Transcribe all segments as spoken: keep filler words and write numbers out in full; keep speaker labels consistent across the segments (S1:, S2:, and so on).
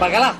S1: bacalá.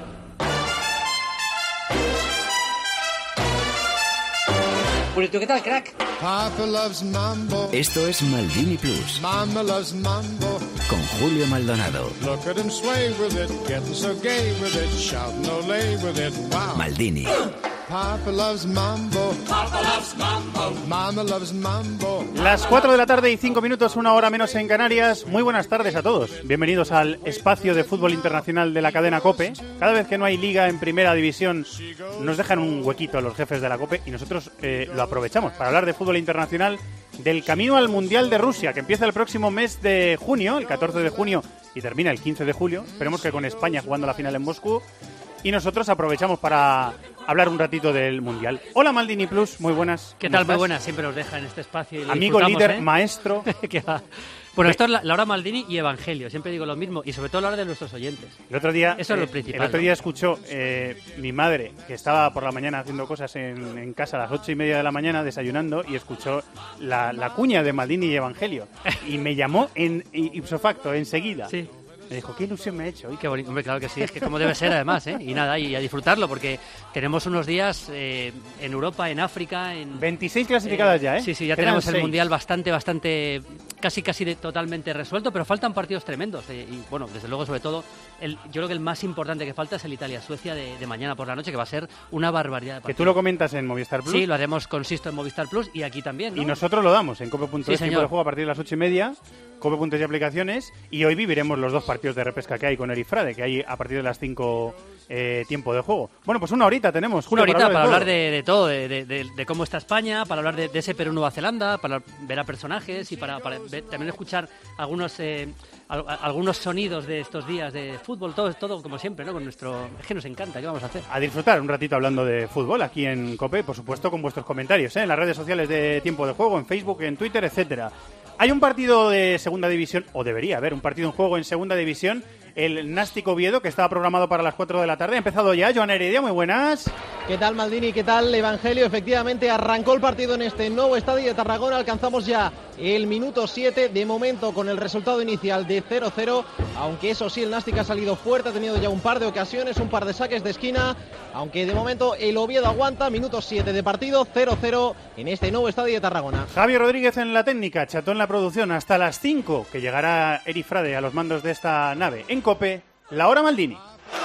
S1: Purito, ¿qué tal, crack?
S2: Papa loves mambo.
S3: Esto es Maldini Plus.
S2: Mama loves mambo.
S3: Con Julio Maldonado.
S2: Look at him sway with it, getting so gay with it, shouting olé with it, wow.
S3: Maldini.
S2: Papa loves mambo. Papa loves mambo. Mama loves mambo.
S4: Las cuatro de la tarde y cinco minutos, una hora menos en Canarias. Muy buenas tardes a todos. Bienvenidos al espacio de fútbol internacional de la cadena COPE. Cada vez que no hay liga en primera división, nos dejan un huequito a los jefes de la COPE y nosotros eh, lo aprovechamos para hablar de fútbol internacional, del camino al Mundial de Rusia, que empieza el próximo mes de junio, el catorce de junio, y termina el quince de julio. Esperemos que con España jugando la final en Moscú. Y nosotros aprovechamos para hablar un ratito del Mundial. Hola Maldini Plus, muy buenas.
S5: ¿Qué tal? Muy buenas, siempre nos deja en este espacio. Y
S4: amigo, líder,
S5: ¿eh?
S4: maestro.
S5: Bueno, esto es la, la hora Maldini y Evangelio, siempre digo lo mismo, y sobre todo la hora de nuestros oyentes.
S4: El otro día,
S5: Eso es lo
S4: eh,
S5: principal.
S4: El otro día
S5: ¿no?
S4: escuchó eh, mi madre, que estaba por la mañana haciendo cosas en, en casa a las ocho y media de la mañana, desayunando, y escuchó la, la cuña de Maldini y Evangelio. Y me llamó en ipso facto, enseguida.
S5: Sí.
S4: Me dijo, qué ilusión me ha hecho.
S5: Qué bonito, hombre, claro que sí, es que como debe ser además, ¿eh? Y nada, y a disfrutarlo, porque tenemos unos días eh, en Europa, en África, en...
S4: veintiséis clasificadas
S5: eh,
S4: ya, ¿eh?
S5: Sí, sí, ya
S4: Quedan
S5: tenemos el
S4: seis.
S5: Mundial bastante, bastante, casi, casi de, totalmente resuelto, pero faltan partidos tremendos. Eh, y bueno, desde luego, sobre todo, el, yo creo que el más importante que falta es el Italia-Suecia de, de mañana por la noche, que va a ser una barbaridad de partido.
S4: Que tú lo comentas en Movistar Plus.
S5: Sí, lo haremos con Sisto en Movistar Plus y aquí también, ¿no?
S4: Y nosotros lo damos en cope punto es,
S5: Sí,
S4: tiempo
S5: señor.
S4: de juego a partir de las ocho y media, cope punto es y aplicaciones, y hoy viviremos los dos partidos de repesca que hay con Erifrade, que hay a partir de las cinco eh, tiempo de juego. Bueno, pues una horita tenemos, Julio,
S5: Una horita para hablar,
S4: de,
S5: de, de todo, de, de, de, de cómo está España, para hablar de, de ese Perú-Nueva Zelanda, para ver a personajes y para, para ver, también escuchar algunos eh, al, algunos sonidos de estos días de fútbol, todo, todo como siempre, ¿no? Con nuestro... Es que nos encanta, ¿qué vamos a hacer?
S4: A disfrutar un ratito hablando de fútbol aquí en COPE, por supuesto con vuestros comentarios, ¿eh? En las redes sociales de Tiempo de Juego, en Facebook, en Twitter, etcétera. Hay un partido de segunda división, o debería haber un partido en juego en segunda división, el Nástic Oviedo, que estaba programado para las cuatro de la tarde. Ha empezado ya, Joan Heredia, muy buenas.
S6: ¿Qué tal, Maldini? ¿Qué tal, Evangelio? Efectivamente, arrancó el partido en este nuevo estadio de Tarragona. Alcanzamos ya el minuto siete, de momento con el resultado inicial de cero cero, aunque eso sí, el Nástic ha salido fuerte, ha tenido ya un par de ocasiones, un par de saques de esquina, aunque de momento el Oviedo aguanta. Minuto siete de partido, cero cero en este nuevo estadio de Tarragona.
S4: Javi Rodríguez en la técnica, Cható en la producción, hasta las cinco, que llegará Erifrade a los mandos de esta nave. En COPE, la hora Maldini.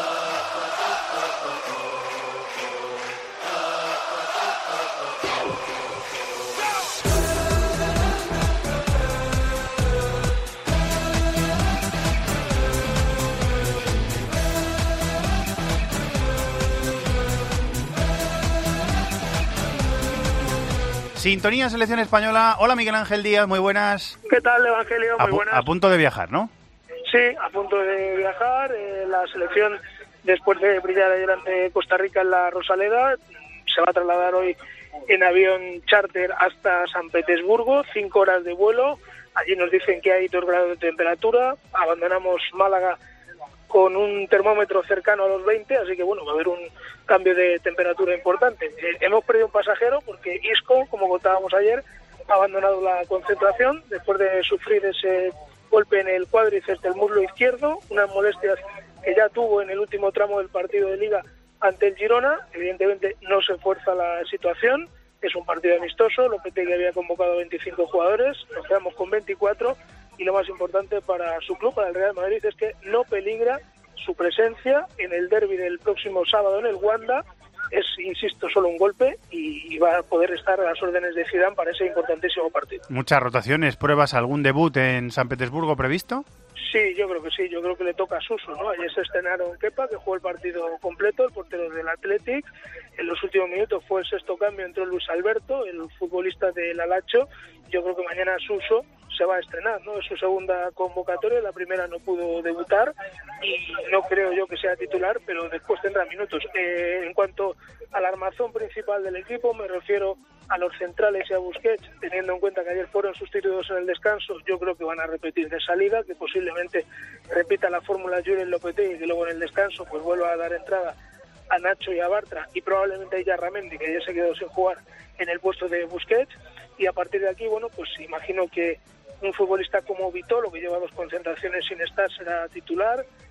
S4: Sintonía Selección Española. Hola Miguel Ángel Díaz, muy buenas.
S7: ¿Qué tal, Evangelio? Muy
S4: a, pu-
S7: buenas.
S4: a punto de viajar, ¿no?
S7: Sí, a punto de viajar. Eh, la selección, después de brillar ayer ante Costa Rica en la Rosaleda, se va a trasladar hoy en avión charter hasta San Petersburgo, cinco horas de vuelo. Allí nos dicen que hay dos grados de temperatura. Abandonamos Málaga con un termómetro cercano a los veinte, así que bueno, va a haber un cambio de temperatura importante. Eh, hemos perdido un pasajero porque Isco, como contábamos ayer, ha abandonado la concentración después de sufrir ese golpe en el cuádriceps del muslo izquierdo, unas molestias que ya tuvo en el último tramo del partido de Liga ante el Girona. Evidentemente no se fuerza la situación, es un partido amistoso, Lopetegui había convocado a veinticinco jugadores, nos quedamos con veinticuatro, y lo más importante para su club, para el Real Madrid, es que no peligra su presencia en el derbi del próximo sábado en el Wanda. Es, insisto, solo un golpe y va a poder estar a las órdenes de Zidane para ese importantísimo partido.
S4: Muchas rotaciones, pruebas, algún debut en San Petersburgo previsto.
S7: Sí, yo creo que sí, yo creo que le toca a Suso, ¿no? Ayer se estrenaron Kepa, que jugó el partido completo, el portero del Athletic. En los últimos minutos fue el sexto cambio, entró Luis Alberto, el futbolista del Alacho. Yo creo que mañana Suso se va a estrenar, ¿no? Es su segunda convocatoria, la primera no pudo debutar y no creo yo que sea titular, pero después tendrá minutos. Eh, en cuanto al armazón principal del equipo, me refiero a los centrales y a Busquets, teniendo en cuenta que ayer fueron sustituidos en el descanso, yo creo que van a repetir de salida, que posiblemente repita la fórmula Julen Lopetegui y que luego en el descanso pues vuelva a dar entrada a Nacho y a Bartra y probablemente a Illarramendi, que ya se quedó sin jugar en el puesto de Busquets, y a partir de aquí, bueno, pues imagino que un futbolista como Vitolo, que lleva dos concentraciones sin estar, será titular.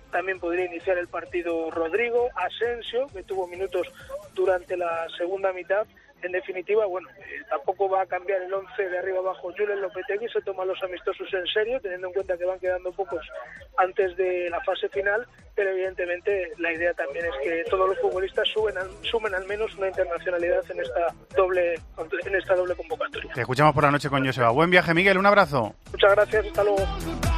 S7: también podría iniciar el partido Rodrigo, Asensio, que tuvo minutos durante la segunda mitad. En definitiva, bueno, eh, tampoco va a cambiar el once de arriba abajo. Julen Lopetegui se toma los amistosos en serio, teniendo en cuenta que van quedando pocos antes de la fase final, pero evidentemente la idea también es que todos los futbolistas suben al, sumen al menos una internacionalidad en esta doble en esta doble convocatoria.
S4: Te escuchamos por la noche con Joseba. Buen viaje, Miguel, un abrazo.
S7: Muchas gracias, hasta luego.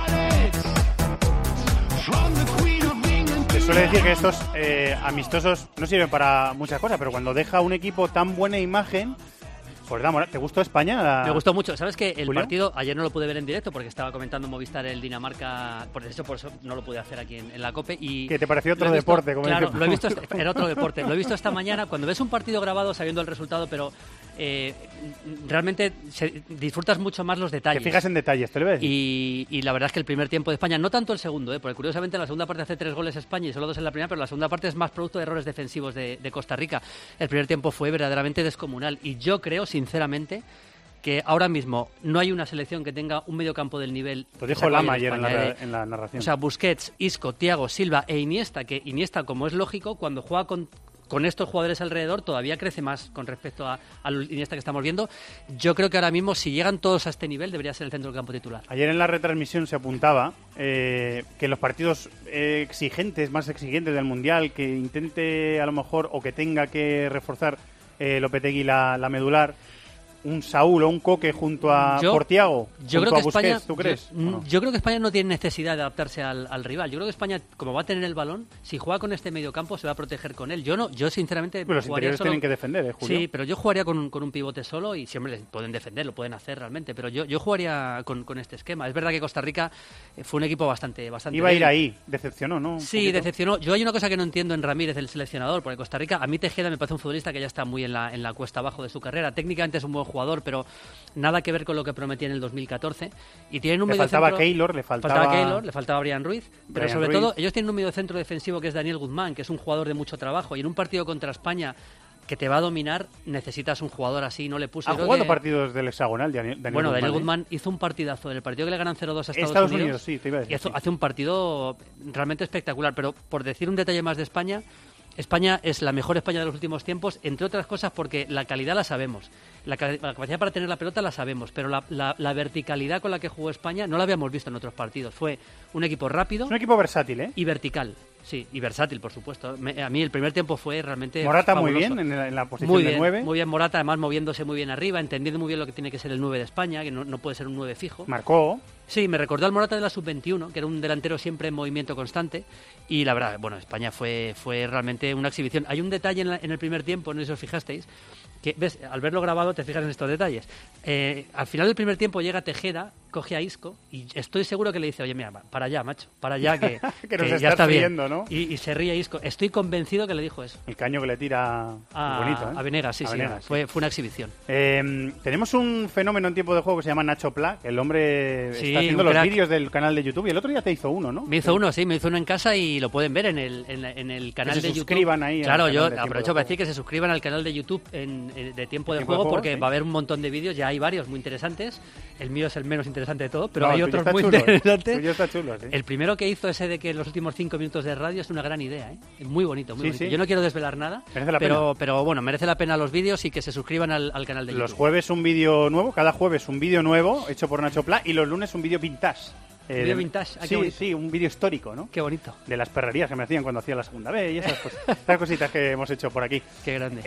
S4: Se suele decir que estos eh, amistosos no sirven para muchas cosas, pero cuando deja un equipo tan buena imagen, pues da moral. ¿Te gustó España? La...
S5: Me gustó mucho. ¿Sabes que el
S4: ¿Julio?
S5: partido ayer no lo pude ver en directo porque estaba comentando Movistar el Dinamarca, por eso por eso no lo pude hacer aquí en, en la COPE y
S4: ¿Qué te pareció otro
S5: lo he visto,
S4: deporte? Como
S5: claro,
S4: dice...
S5: lo he visto era otro deporte. Lo he visto esta mañana cuando ves un partido grabado sabiendo el resultado, pero eh, realmente se, disfrutas mucho más los detalles.
S4: Te fijas en detalles, te lo voy a decir.
S5: Y, y la verdad es que el primer tiempo de España, no tanto el segundo, ¿eh? Porque curiosamente en la segunda parte hace tres goles España y solo dos en la primera, pero la segunda parte es más producto de errores defensivos de, de Costa Rica. El primer tiempo fue verdaderamente descomunal y yo creo, sinceramente, que ahora mismo no hay una selección que tenga un mediocampo del nivel...
S4: Lo dijo Lama ayer en la,
S5: eh,
S4: en la narración.
S5: O sea, Busquets, Isco, Thiago, Silva e Iniesta, que Iniesta, como es lógico, cuando juega con... con estos jugadores alrededor todavía crece más con respecto a, al Iniesta que estamos viendo. Yo creo que ahora mismo, si llegan todos a este nivel, debería ser el centro del campo titular.
S4: Ayer en la retransmisión se apuntaba eh, que los partidos eh, exigentes, más exigentes del Mundial, que intente a lo mejor o que tenga que reforzar eh, Lopetegui la, la medular, un Saúl o un Coque junto a
S5: yo,
S4: Portiago,
S5: yo
S4: junto
S5: creo
S4: a
S5: que
S4: Busquets,
S5: España,
S4: ¿tú crees?
S5: Yo, no? yo creo que España no tiene necesidad de adaptarse al, al rival. Yo creo que España, como va a tener el balón, si juega con este mediocampo se va a proteger con él. Yo no, yo sinceramente
S4: Pero los interiores
S5: solo...
S4: tienen que defender, ¿eh, Julio?
S5: Sí, pero yo jugaría con, con un pivote solo y siempre les pueden defender, lo pueden hacer realmente, pero yo, yo jugaría con, con este esquema. Es verdad que Costa Rica fue un equipo bastante bastante
S4: Iba a ir
S5: débil.
S4: ahí, decepcionó, ¿no? Un
S5: Sí,
S4: poquito.
S5: decepcionó. Yo hay una cosa que no entiendo en Ramírez, el seleccionador, porque Costa Rica, a mí Tejeda me parece un futbolista que ya está muy en la, en la cuesta abajo de su carrera. Técnicamente es un buen jugador, pero nada que ver con lo que prometía en el dos mil catorce. Y tienen un
S4: Le
S5: medio
S4: faltaba
S5: centro...
S4: Keylor, le faltaba...
S5: faltaba Keylor, le faltaba Brian Ruiz, pero
S4: Brian
S5: sobre
S4: Ruiz.
S5: todo ellos tienen un medio centro defensivo que es Daniel Guzmán, que es un jugador de mucho trabajo, y en un partido contra España que te va a dominar, necesitas un jugador así, no le puso...
S4: Ha
S5: yo creo
S4: jugado
S5: que-
S4: partidos del hexagonal, Daniel, Daniel
S5: Bueno,
S4: Guzmán,
S5: Daniel
S4: ¿eh?
S5: Guzmán hizo un partidazo en el partido que le ganan cero dos a Estados,
S4: Estados Unidos, sí, te iba a decir,
S5: y hace,
S4: sí.
S5: hace un partido realmente espectacular, pero por decir un detalle más de España, España es la mejor España de los últimos tiempos, entre otras cosas porque la calidad la sabemos, la, ca- la capacidad para tener la pelota la sabemos, pero la, la- la verticalidad con la que jugó España no la habíamos visto en otros partidos. Fue un equipo rápido
S4: Es un equipo versátil, ¿eh?
S5: y vertical. Sí, y versátil, por supuesto. Me- a mí el primer tiempo fue realmente
S4: Morata muy
S5: fabuloso.
S4: bien en la, en la posición
S5: Muy
S4: de
S5: bien,
S4: nueve.
S5: muy bien Morata, además moviéndose muy bien arriba, entendiendo muy bien lo que tiene que ser el nueve de España, que no, no puede ser un nueve fijo.
S4: Marcó.
S5: Sí, me recordó al Morata de la sub veintiuno, que era un delantero siempre en movimiento constante. Y la verdad, bueno, España fue, fue realmente una exhibición. Hay un detalle en, la- en el primer tiempo, no sé si os fijasteis, que ves, al verlo grabado te fijas en estos detalles. Eh, al final del primer tiempo llega Tejeda, coge a Isco y estoy seguro que le dice, oye, mira, va, para allá, macho, para allá, que,
S4: Que nos
S5: ya
S4: estás
S5: está bien.
S4: riendo, ¿no?
S5: Y, y se ríe Isco. Estoy convencido que le dijo eso.
S4: El caño que le tira
S5: A,
S4: bonito, ¿eh?
S5: a Venegas, sí,
S4: A
S5: sí,
S4: Venegas,
S5: Fue, fue una exhibición.
S4: Eh, tenemos un fenómeno en tiempo de juego que se llama Nacho Pla, que el hombre
S5: Sí,
S4: está haciendo
S5: un
S4: los
S5: crack.
S4: vídeos del canal de YouTube y el otro día te hizo uno, ¿no?
S5: Me hizo uno, sí, me hizo uno en casa y lo pueden ver en el, en, la- en el canal
S4: se
S5: de YouTube.
S4: suscriban ahí al
S5: Claro,
S4: canal
S5: yo
S4: de Tiempo
S5: aprovecho
S4: de
S5: para
S4: Juego.
S5: decir que se suscriban al canal de YouTube en, en- de Tiempo de
S4: Tiempo de
S5: Juego
S4: Juego,
S5: porque
S4: sí.
S5: va a haber un montón de vídeos, ya hay varios muy interesantes. El mío es el menos interesante de todos, pero
S4: No,
S5: hay
S4: el tuyo
S5: otros
S4: está
S5: muy
S4: chulo, ¿eh?
S5: interesantes.
S4: El tuyo está chulo, sí.
S5: El primero que hizo ese de que los últimos cinco minutos de radio es una gran idea, ¿eh? Es muy bonito, muy
S4: Sí,
S5: bonito.
S4: sí.
S5: Yo no quiero desvelar nada,
S4: Merece la
S5: pero,
S4: pena.
S5: pero bueno, merece la pena los vídeos y que se suscriban al, al canal de
S4: Los
S5: YouTube.
S4: jueves un vídeo nuevo, cada jueves un vídeo nuevo hecho por Nacho Pla y los lunes un vídeo vintage. Eh,
S5: vídeo
S4: de-
S5: vintage, ah, qué
S4: sí,
S5: bonito.
S4: sí, un vídeo histórico, ¿no?
S5: Qué bonito,
S4: De las perrerías que me hacían cuando hacía la segunda vez y esas, cosas, esas cositas que hemos hecho por aquí.
S5: qué grande.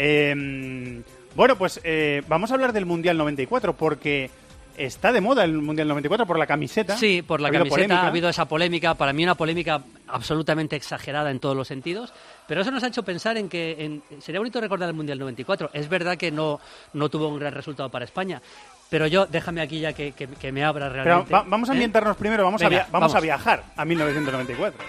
S4: Eh, bueno, pues eh, vamos a hablar del Mundial noventa y cuatro porque está de moda el Mundial noventa y cuatro por la camiseta.
S5: Sí, por la
S4: Ha habido
S5: camiseta
S4: polémica.
S5: ha habido esa polémica, para mí una polémica absolutamente exagerada en todos los sentidos, pero eso nos ha hecho pensar en que en- sería bonito recordar el Mundial noventa y cuatro. Es verdad que no, no tuvo un gran resultado para España, pero yo, déjame aquí ya que, que- que me abra
S4: Pero
S5: realmente.
S4: va- vamos a
S5: ¿eh?
S4: ambientarnos primero, vamos,
S5: Venga,
S4: a, via- vamos,
S5: vamos.
S4: a viajar a mil novecientos noventa y cuatro.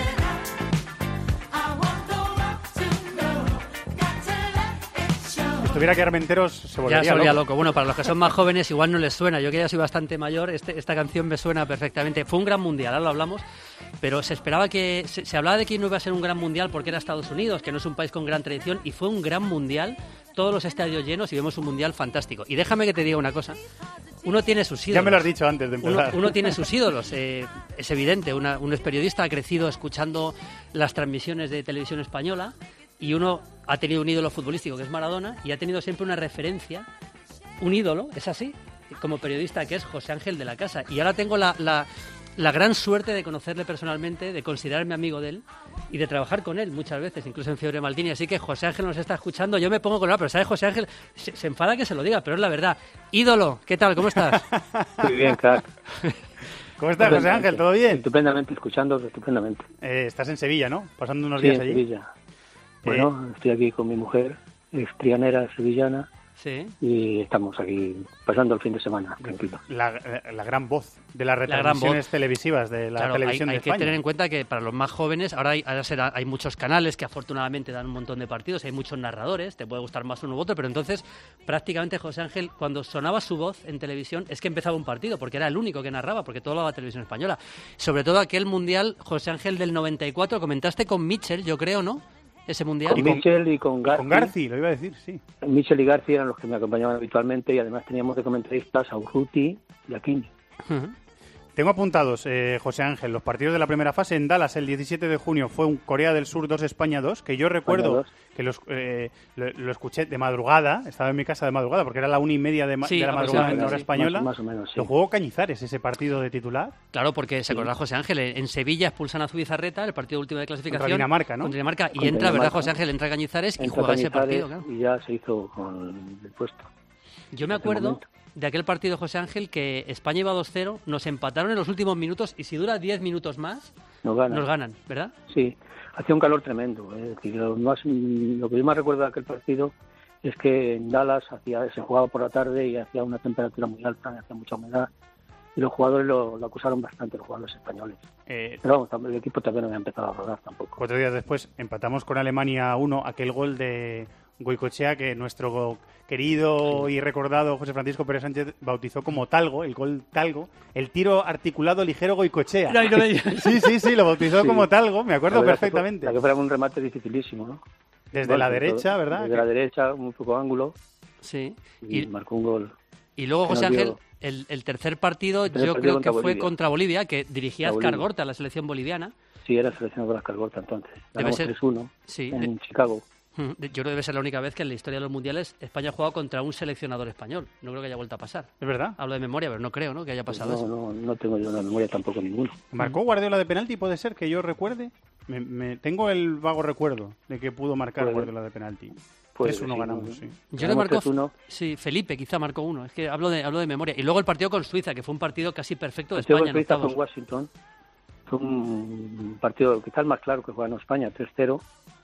S4: Esto tuviera que Armenteros se volvería,
S5: ya se volvería
S4: loco.
S5: loco. Bueno, para los que son más jóvenes igual no les suena. Yo que ya soy bastante mayor, este, esta canción me suena perfectamente. Fue un gran mundial, ahora lo hablamos, pero se esperaba que... Se, se hablaba de que no iba a ser un gran mundial porque era Estados Unidos, que no es un país con gran tradición, y fue un gran mundial, todos los estadios llenos y vemos un mundial fantástico. Y déjame que te diga una cosa. Uno tiene sus ídolos.
S4: Ya me lo has dicho antes de empezar.
S5: Uno, uno tiene sus ídolos. Eh, es evidente, una, uno es periodista, ha crecido escuchando las transmisiones de televisión española y uno ha tenido un ídolo futbolístico que es Maradona y ha tenido siempre una referencia, un ídolo, es así, como periodista, que es José Ángel de la Casa. Y ahora tengo la, la, la gran suerte de conocerle personalmente, de considerarme amigo de él y de trabajar con él muchas veces, incluso en Fiebre Maldini. Así que José Ángel nos está escuchando, yo me pongo con él, pero ¿sabes? José Ángel se, se enfada que se lo diga, pero es la verdad. Ídolo, ¿qué tal? ¿Cómo estás?
S8: Muy bien, crack.
S4: ¿Cómo estás, José Ángel? ¿Todo bien?
S8: Estupendamente, escuchando estupendamente.
S4: Eh, estás en Sevilla, ¿no? Pasando unos
S8: Sí,
S4: días
S8: en
S4: allí.
S8: Sevilla. Bueno, eh... estoy aquí con mi mujer, ex trianera sevillana,
S5: sí.
S8: Y estamos aquí pasando el fin de semana, tranquilo.
S4: La, la gran voz de las retransmisiones televisivas de la
S5: claro,
S4: televisión
S5: hay,
S4: de
S5: hay
S4: España.
S5: Hay que tener en cuenta que para los más jóvenes, ahora, hay, ahora será, hay muchos canales que afortunadamente dan un montón de partidos, hay muchos narradores, te puede gustar más uno u otro, pero entonces prácticamente José Ángel, cuando sonaba su voz en televisión, es que empezaba un partido, porque era el único que narraba, porque todo lo daba televisión española. Sobre todo aquel mundial, José Ángel del noventa y cuatro, comentaste con Mitchell, yo creo, ¿no? Ese mundial.
S8: Con Mitchell y con Garci.
S4: Con Garci, lo iba a decir, sí.
S8: Mitchell y Garci eran los que me acompañaban habitualmente y además teníamos de comentaristas a Urruti y a King.
S4: Uh-huh. Tengo apuntados, eh, José Ángel, los partidos de la primera fase en Dallas el diecisiete de junio fue un Corea del Sur dos España dos, que yo recuerdo que los, eh, lo, lo escuché de madrugada, estaba en mi casa de madrugada porque era la una y media de, ma-
S5: sí,
S4: de la madrugada en hora
S5: sí.
S4: española.
S8: Más, más o menos, sí.
S4: Lo jugó Cañizares ese partido de titular.
S5: Claro, porque se
S8: Sí.
S5: acordará José Ángel, en Sevilla expulsan a Zubizarreta, el partido último de clasificación.
S4: Contra Dinamarca, ¿no?
S5: Contra Dinamarca, y
S8: Contra
S5: entra,
S8: Dinamarca.
S5: ¿verdad, José Ángel? Entra Cañizares y
S8: Entra
S5: juega ese
S8: Cañizares
S5: partido, claro.
S8: y ya se hizo con el puesto.
S5: Yo me
S8: en ese
S5: acuerdo
S8: momento.
S5: de aquel partido, José Ángel, que España iba dos cero, nos empataron en los últimos minutos y si dura diez minutos más,
S8: Nos ganan.
S5: nos ganan, ¿verdad? Sí.
S8: Hacía un calor tremendo. Es decir, lo, más, lo que yo más recuerdo de aquel partido es que en Dallas hacía, se jugaba por la tarde y hacía una temperatura muy alta, hacía mucha humedad. Y los jugadores lo, lo acusaron bastante, los jugadores españoles.
S4: Eh,
S8: Pero vamos, el equipo también no había empezado a rodar tampoco.
S4: Cuatro días después empatamos con Alemania uno, aquel gol de Goicoechea que nuestro querido sí. y recordado José Francisco Pérez Sánchez bautizó como Talgo, el gol Talgo, el tiro articulado ligero Goicoechea.
S5: No, no, no.
S4: Sí, sí, sí, lo bautizó
S8: sí.
S4: como Talgo, me acuerdo
S8: la
S4: perfectamente.
S8: La que fuera un remate dificilísimo, ¿no?
S4: Desde
S8: gol,
S4: la derecha,
S8: todo,
S4: ¿verdad?
S8: Desde la derecha, un poco ángulo.
S5: Sí.
S8: Y, y marcó un gol.
S5: Y luego, José
S8: Ángel,
S5: dio... el, el tercer partido
S8: el tercer
S5: yo
S8: partido
S5: creo que
S8: Bolivia.
S5: fue contra Bolivia, que dirigía
S8: Bolivia.
S5: Azcar Gorta, la selección boliviana.
S8: Sí, era seleccionado por Azcar Gorta entonces. Ganamos
S5: ser...
S8: tres uno
S5: sí,
S8: en
S5: de...
S8: Chicago.
S5: Yo creo que debe ser la única vez que en la historia de los mundiales España ha jugado contra un seleccionador español. No creo que haya vuelto a pasar.
S4: ¿Es verdad?
S5: Hablo de memoria, pero no creo, ¿no?, que haya pasado
S8: pues no,
S5: eso.
S8: No, no tengo yo una memoria tampoco ninguno.
S4: ¿Marcó Guardiola de penalti? ¿Puede ser que yo recuerde? Me, me, tengo el vago recuerdo de que pudo marcar
S8: Puede.
S4: Guardiola de penalti.
S8: Puede
S4: tres uno
S8: sí,
S4: ganamos,
S8: no,
S4: sí.
S5: Yo le marcó...
S8: tres uno.
S5: Sí, Felipe quizá marcó uno. Es que hablo de, hablo de memoria. Y luego el partido con Suiza, que fue un partido casi perfecto de
S8: el partido
S5: España.
S8: con Suiza
S5: en
S8: fue en Washington. Fue un partido quizás más claro que jugó España, tres cero.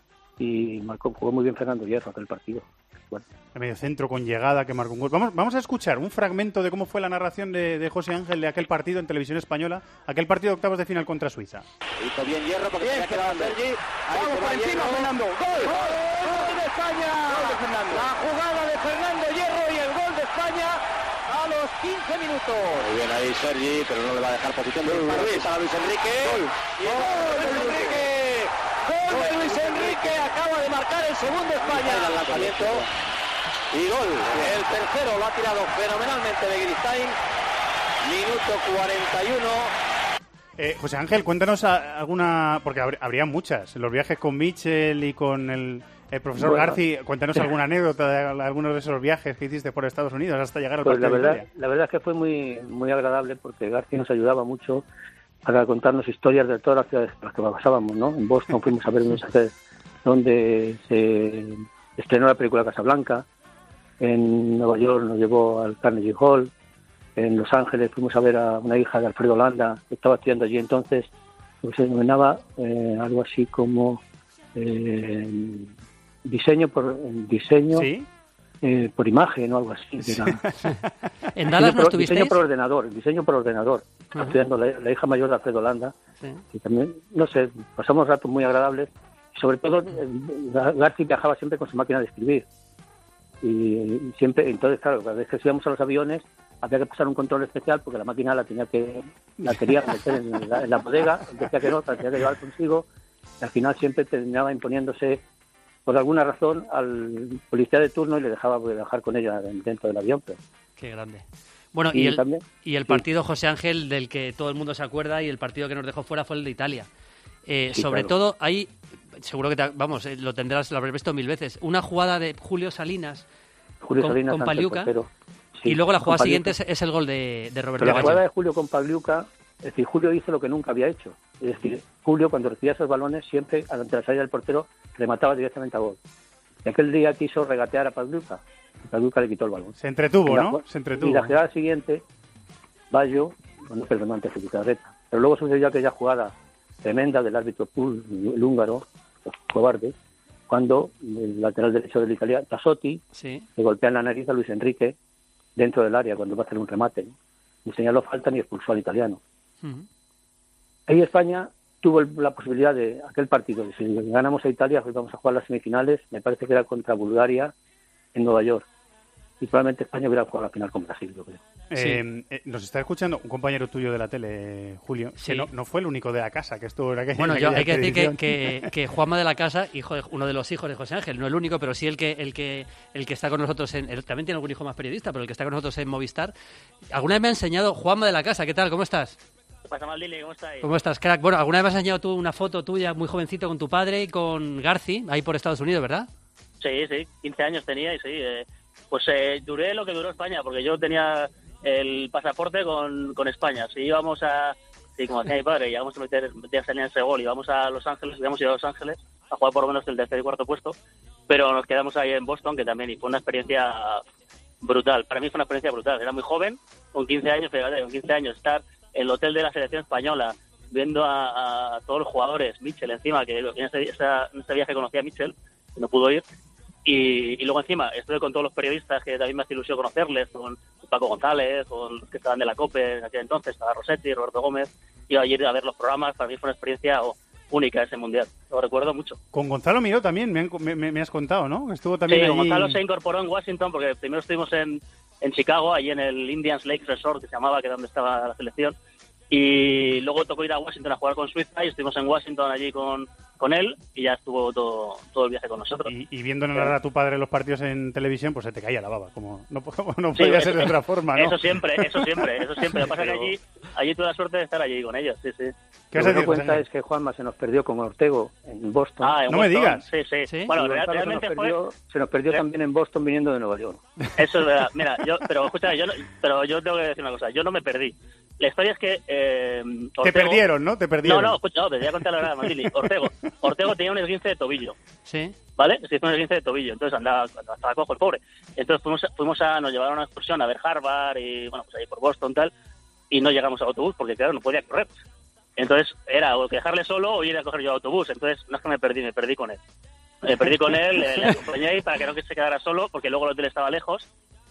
S8: Y marcó, jugó muy bien Fernando Hierro aquel partido. Bueno.
S4: El medio centro con llegada que marcó un gol. Vamos, vamos a escuchar un fragmento de cómo fue la narración de, de José Ángel de aquel partido en televisión española, aquel partido de octavos de final contra Suiza.
S9: Hizo bien Hierro porque bien, se ha quedado Sergi. Vamos por encima, Fernando. ¡Gol! ¡Gol de España! Gol de Fernando. La jugada de Fernando Hierro y el gol de España a los quince minutos. Muy bien ahí Sergi, pero no le va a dejar posición. Luis para Luis Enrique. ¡Gol! Y ¡gol de Luis Enrique! ¡Gol de Luis Enrique! Acaba de marcar el segundo España. El lanzamiento. Y gol. El tercero lo ha tirado fenomenalmente de Gristain. Minuto cuarenta y uno.
S4: Eh, José Ángel, cuéntanos a, alguna... Porque habr- habría muchas. Los viajes con Mitchell y con el, el profesor
S8: bueno,
S4: Garci. Cuéntanos alguna anécdota de algunos de esos viajes que hiciste por Estados Unidos hasta llegar al
S8: pues
S4: partido
S8: la
S4: de
S8: verdad,
S4: Italia.
S8: la verdad es que fue muy muy agradable porque Garci nos ayudaba mucho para contarnos historias de todas las ciudades por las que pasábamos, ¿no? En Boston fuimos a ver un mensaje donde se estrenó la película Casablanca. En Nueva York nos llevó al Carnegie Hall. En Los Ángeles fuimos a ver a una hija de Alfredo Landa que estaba estudiando allí entonces. Pues se denominaba eh, algo así como eh, diseño por diseño
S4: ¿Sí?
S8: eh, por imagen o algo así. Que era,
S5: ¿En Dallas no
S8: por,
S5: estuvisteis?
S8: diseño por ordenador, diseño por ordenador.
S5: Uh-huh.
S8: Estudiando la, la hija mayor de Alfredo Landa.
S5: Sí.
S8: Y también, no sé, pasamos ratos muy agradables. Y sobre todo, eh, Garci viajaba siempre con su máquina de escribir. y siempre, entonces claro, cada vez que subíamos a los aviones había que pasar un control especial porque la máquina la tenía que la quería meter en la, en la bodega, decía que no, la tenía que llevar consigo, y al final siempre terminaba imponiéndose por alguna razón al policía de turno y le dejaba viajar con ella dentro del avión. Pero...
S5: Qué grande. Bueno, y, y el, también, y el partido, sí. José Ángel, del que todo el mundo se acuerda, y el partido que nos dejó fuera fue el de Italia. Eh, sí, sobre claro. todo, hay, seguro que, te, vamos, lo tendrás, lo habrás visto mil veces, una jugada de Julio Salinas
S8: Julio
S5: con,
S8: Salinas
S5: con Pagliuca,
S8: sí,
S5: y luego la jugada siguiente es, es el gol de, de Roberto
S8: Pero la
S5: Baggio.
S8: jugada de Julio con Pagliuca, es decir, Julio hizo lo que nunca había hecho. Es decir, Julio, cuando recibía esos balones, siempre, ante la salida del portero, remataba directamente a gol. Y aquel día quiso regatear a Pagliuca. Y Pagliuca le quitó el balón.
S4: Se entretuvo,
S8: la,
S4: ¿no? Se entretuvo.
S8: Y la jugada siguiente, Baggio, bueno, perdón, antes de Quitarreta. Pero luego sucedió aquella jugada tremenda del árbitro Pul, el húngaro, cobarde, cuando el lateral derecho del Italia, Tassotti,
S5: sí.
S8: le golpea en la nariz a Luis Enrique dentro del área cuando va a hacer un remate, ¿no? Ni señaló falta ni expulsó al italiano. Uh-huh. Ahí España tuvo la posibilidad de aquel partido, de si ganamos a Italia, pues vamos a jugar las semifinales, me parece que era contra Bulgaria en Nueva York. Y probablemente España hubiera jugado la final con Brasil, yo creo.
S4: Eh, sí. eh, nos está escuchando un compañero tuyo de la tele, Julio,
S5: sí.
S4: que no, no fue el único de la casa que estuvo en aquella.
S5: Bueno,
S4: en
S5: yo
S4: aquella
S5: hay que decir
S4: edición.
S5: que, que, que Juanma de la Casa, hijo de, uno de los hijos de José Ángel, no el único, pero sí el que el que el que está con nosotros, en, él también tiene algún hijo más periodista, pero el que está con nosotros en Movistar, alguna vez me ha enseñado, Juanma de la Casa, ¿qué tal? ¿Cómo estás?
S10: ¿Qué pasa, Maldini? ¿Cómo estás?
S5: ¿Cómo estás, crack? Bueno, alguna vez me has enseñado tú una foto tuya muy jovencito con tu padre y con Garci, ahí por Estados Unidos, ¿verdad?
S10: Sí, sí, quince años tenía y sí, eh, pues eh, duré lo que duró España, porque yo tenía el pasaporte con, con España. Si íbamos a, sí, como decía mi padre, íbamos a meter, meter en ese gol, íbamos a Los Ángeles, íbamos a ir a Los Ángeles a jugar por lo menos el tercer y cuarto puesto, pero nos quedamos ahí en Boston, que también y fue una experiencia brutal. Para mí fue una experiencia brutal. Era muy joven, con quince años, fíjate, con quince años, estar en el hotel de la selección española, viendo a, a todos los jugadores, Mitchell encima, que en este, esta, en este viaje conocí a Mitchell, que no pudo ir. Y, y luego encima estuve con todos los periodistas que también me hace ilusión conocerles, con Paco González, con los que estaban de la COPE en aquel entonces, estaba Rossetti, Roberto Gómez. Iba a ir a ver los programas, para mí fue una experiencia oh, única ese mundial, lo recuerdo mucho.
S4: Con Gonzalo Miró también, me, han, me, me has contado, ¿no? Estuvo también
S10: sí,
S4: allí...
S10: Gonzalo se incorporó en Washington porque primero estuvimos en, en Chicago, allí en el Indians Lake Resort, que se llamaba, que era donde estaba la selección. Y luego tocó ir a Washington a jugar con Suiza y estuvimos en Washington allí con, con él y ya estuvo todo, todo el viaje con nosotros.
S4: Y, y viendo narrar a tu padre los partidos en televisión, pues se te caía la baba, como no, como no podía sí, ser de otra forma, ¿no?
S10: Eso siempre, eso siempre, eso siempre. Lo que pasa es que allí, allí tuve la suerte de estar allí con ellos, sí, sí.
S8: ¿Qué os das cuenta es que Juanma se nos perdió con Ortego en Boston?
S10: Ah, en
S4: no
S10: Boston.
S4: me digas.
S10: Sí, sí.
S5: ¿Sí?
S10: Bueno,
S8: real, realmente se nos perdió, fue... se nos perdió ¿Sí? también en Boston viniendo de Nueva York.
S10: Eso es verdad. Mira, yo, pero escucha, yo, no, pero yo tengo que decir una cosa. Yo no me perdí. La historia es que... Eh, Ortego...
S4: Te perdieron, ¿no? Te perdieron.
S10: No, no, escucha, no, te voy a contar la verdad, Maldini. Ortego, Ortego tenía un esguince de tobillo.
S5: Sí.
S10: ¿Vale? Se hizo un esguince de tobillo, entonces andaba, estaba cojo el pobre. Entonces fuimos, fuimos a, nos llevaron a una excursión a ver Harvard y, bueno, pues ahí por Boston tal, y no llegamos al autobús porque, claro, no podía correr. Entonces era o que dejarle solo o ir a coger yo el autobús. Entonces no es que me perdí, me perdí con él. Me perdí con él, le, le acompañé ahí para que no se quedara solo, porque luego el hotel estaba lejos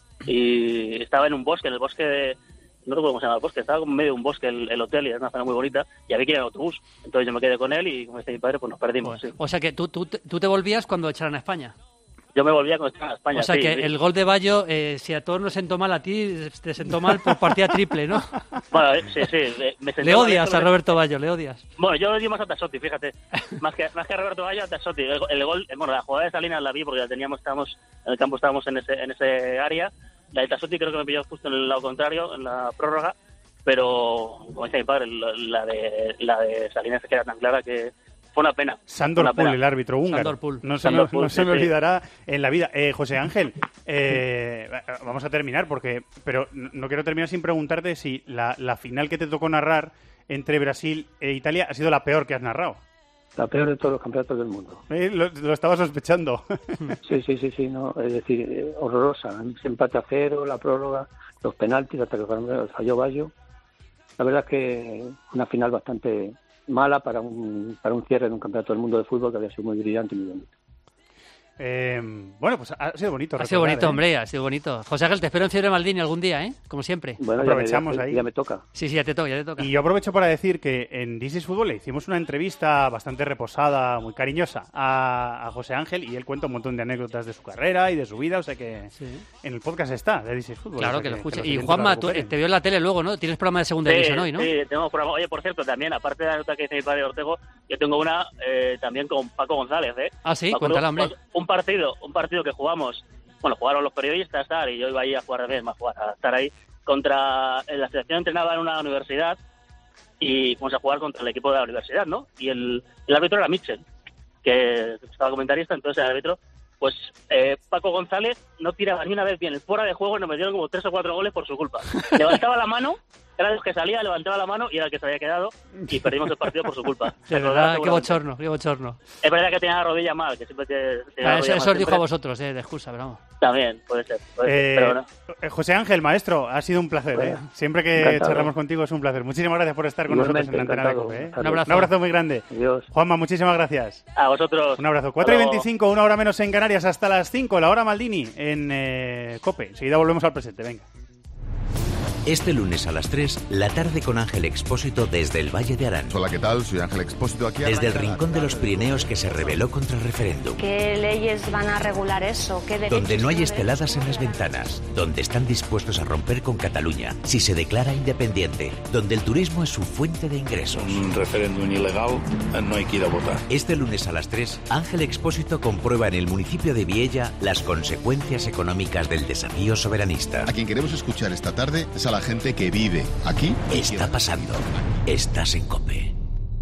S10: y estaba en un bosque, en el bosque de... No recuerdo cómo se llama el bosque, estaba como en medio de un bosque el, el hotel y era una zona muy bonita y había que ir en autobús. Entonces yo me quedé con él y como decía mi padre, pues nos perdimos.
S5: Pues,
S10: sí.
S5: O sea que tú, tú, tú te volvías cuando echaran a España.
S10: Yo me volvía cuando estaban a España,
S5: O sea
S10: sí,
S5: que
S10: sí.
S5: el gol de Baggio, eh, si a todos nos sentó mal, a ti te sentó mal por partida triple, ¿no?
S10: Bueno, eh, sí, sí. Me, me
S5: le odias a Roberto Baggio, le odias.
S10: Bueno, yo le odio más a Tassotti, fíjate. Más que, más que a Roberto Baggio, a Tassotti. El, el gol, bueno, la jugada de Salinas la vi porque la teníamos, estábamos, en el campo estábamos en ese, en ese área. La de Tassotti creo que me pilló justo en el lado contrario, en la prórroga. Pero, como decía mi padre, la de, la de Salinas que era tan clara que fue una pena.
S4: Sandor Pul, el árbitro húngaro.
S5: Sandor Pul.
S4: No se,
S10: Sandor
S4: me,
S10: Pul,
S4: no
S10: sí,
S4: se me
S10: sí.
S4: olvidará en la vida. Eh, José Ángel, eh, vamos a terminar, porque pero no quiero terminar sin preguntarte si la, la final que te tocó narrar entre Brasil e Italia ha sido la peor que has narrado.
S8: La peor de todos los campeonatos del mundo.
S4: Eh, lo, lo estaba sospechando.
S8: Sí, sí, sí, sí, no, es decir, eh, horrorosa. Ese empate a cero, la prórroga, los penaltis, hasta que falló Baggio. La verdad es que una final bastante mala para un para un cierre de un campeonato del mundo de fútbol que había sido muy brillante y muy bonito.
S4: Eh, bueno, pues ha sido bonito.
S5: Ha sido bonito,
S4: ¿eh?
S5: hombre, ha sido bonito. José Ángel, te espero en Fiebre Maldini algún día, ¿eh? Como siempre.
S8: Bueno,
S4: aprovechamos
S8: ya me,
S4: ahí.
S8: Ya me toca.
S5: Sí, sí, ya te toca, ya te toca.
S4: Y yo aprovecho para decir que en This is Fútbol le hicimos una entrevista bastante reposada, muy cariñosa a, a José Ángel, y él cuenta un montón de anécdotas de su carrera y de su vida, o sea que
S5: sí.
S4: En el podcast está, de This is Fútbol.
S5: Claro,
S4: o sea
S5: que lo escuche.
S4: que
S5: y Juanma, tú, te veo en la tele luego, ¿no? Tienes programa de segunda
S10: sí,
S5: división hoy, ¿no?
S10: Sí, tenemos programa. Oye, por cierto, también, aparte de la nota que dice mi padre Ortego, yo tengo una eh, también con Paco González, ¿eh?
S5: Ah, sí,
S10: Paco,
S5: cuéntala, hombre.
S10: Un partido, un partido que jugamos. Bueno, jugaron los periodistas, tal, y yo iba ahí a jugar también, a jugar, a estar ahí contra... La selección entrenaba en una universidad y fuimos a jugar contra el equipo de la universidad, ¿no? Y el, el árbitro era Mitchell, que estaba comentarista, entonces el árbitro... Pues eh, Paco González no tiraba ni una vez bien el fuera de juego y nos metieron como tres o cuatro goles por su culpa. Levantaba la mano, era de los que salía, levantaba la mano y era el que se había quedado y perdimos el partido por su culpa.
S5: De verdad, qué bochorno, qué bochorno.
S10: Es verdad que tenía la rodilla mal, que siempre te, te
S5: ah, Eso, eso os dijo a vosotros, eh, de excusa, pero vamos.
S10: También, puede ser. Puede
S4: eh,
S10: ser pero bueno.
S4: José Ángel, maestro, ha sido un placer.
S8: Bueno,
S4: ¿eh? Siempre que
S8: encantado.
S4: charlamos contigo es un placer. Muchísimas gracias por estar con nosotros en la Antena de Cope. ¿eh?
S5: Un abrazo.
S4: Un abrazo muy grande.
S8: Adiós.
S4: Juanma, muchísimas gracias.
S10: A vosotros.
S4: Un abrazo. cuatro y veinticinco, una hora menos en Canarias, hasta las cinco, la hora Maldini en eh, Cope. Enseguida volvemos al presente, venga.
S3: Este lunes a las tres, la tarde con Ángel Expósito desde el Valle de Arán.
S11: Hola, ¿qué tal? Soy Ángel Expósito aquí.
S3: Desde el rincón de los Pirineos que se rebeló contra el referéndum.
S12: ¿Qué leyes van a regular eso? ¿Qué derechos?
S3: Donde no hay esteladas en las ventanas. Donde están dispuestos a romper con Cataluña si se declara independiente. Donde el turismo es su fuente de ingresos.
S13: Un referéndum ilegal, no hay que ir a votar.
S3: Este lunes a las tres, Ángel Expósito comprueba en el municipio de Viella las consecuencias económicas del desafío soberanista.
S11: A quien queremos escuchar esta tarde es a la gente que vive aquí.
S3: Está pasando. Estás en Cope.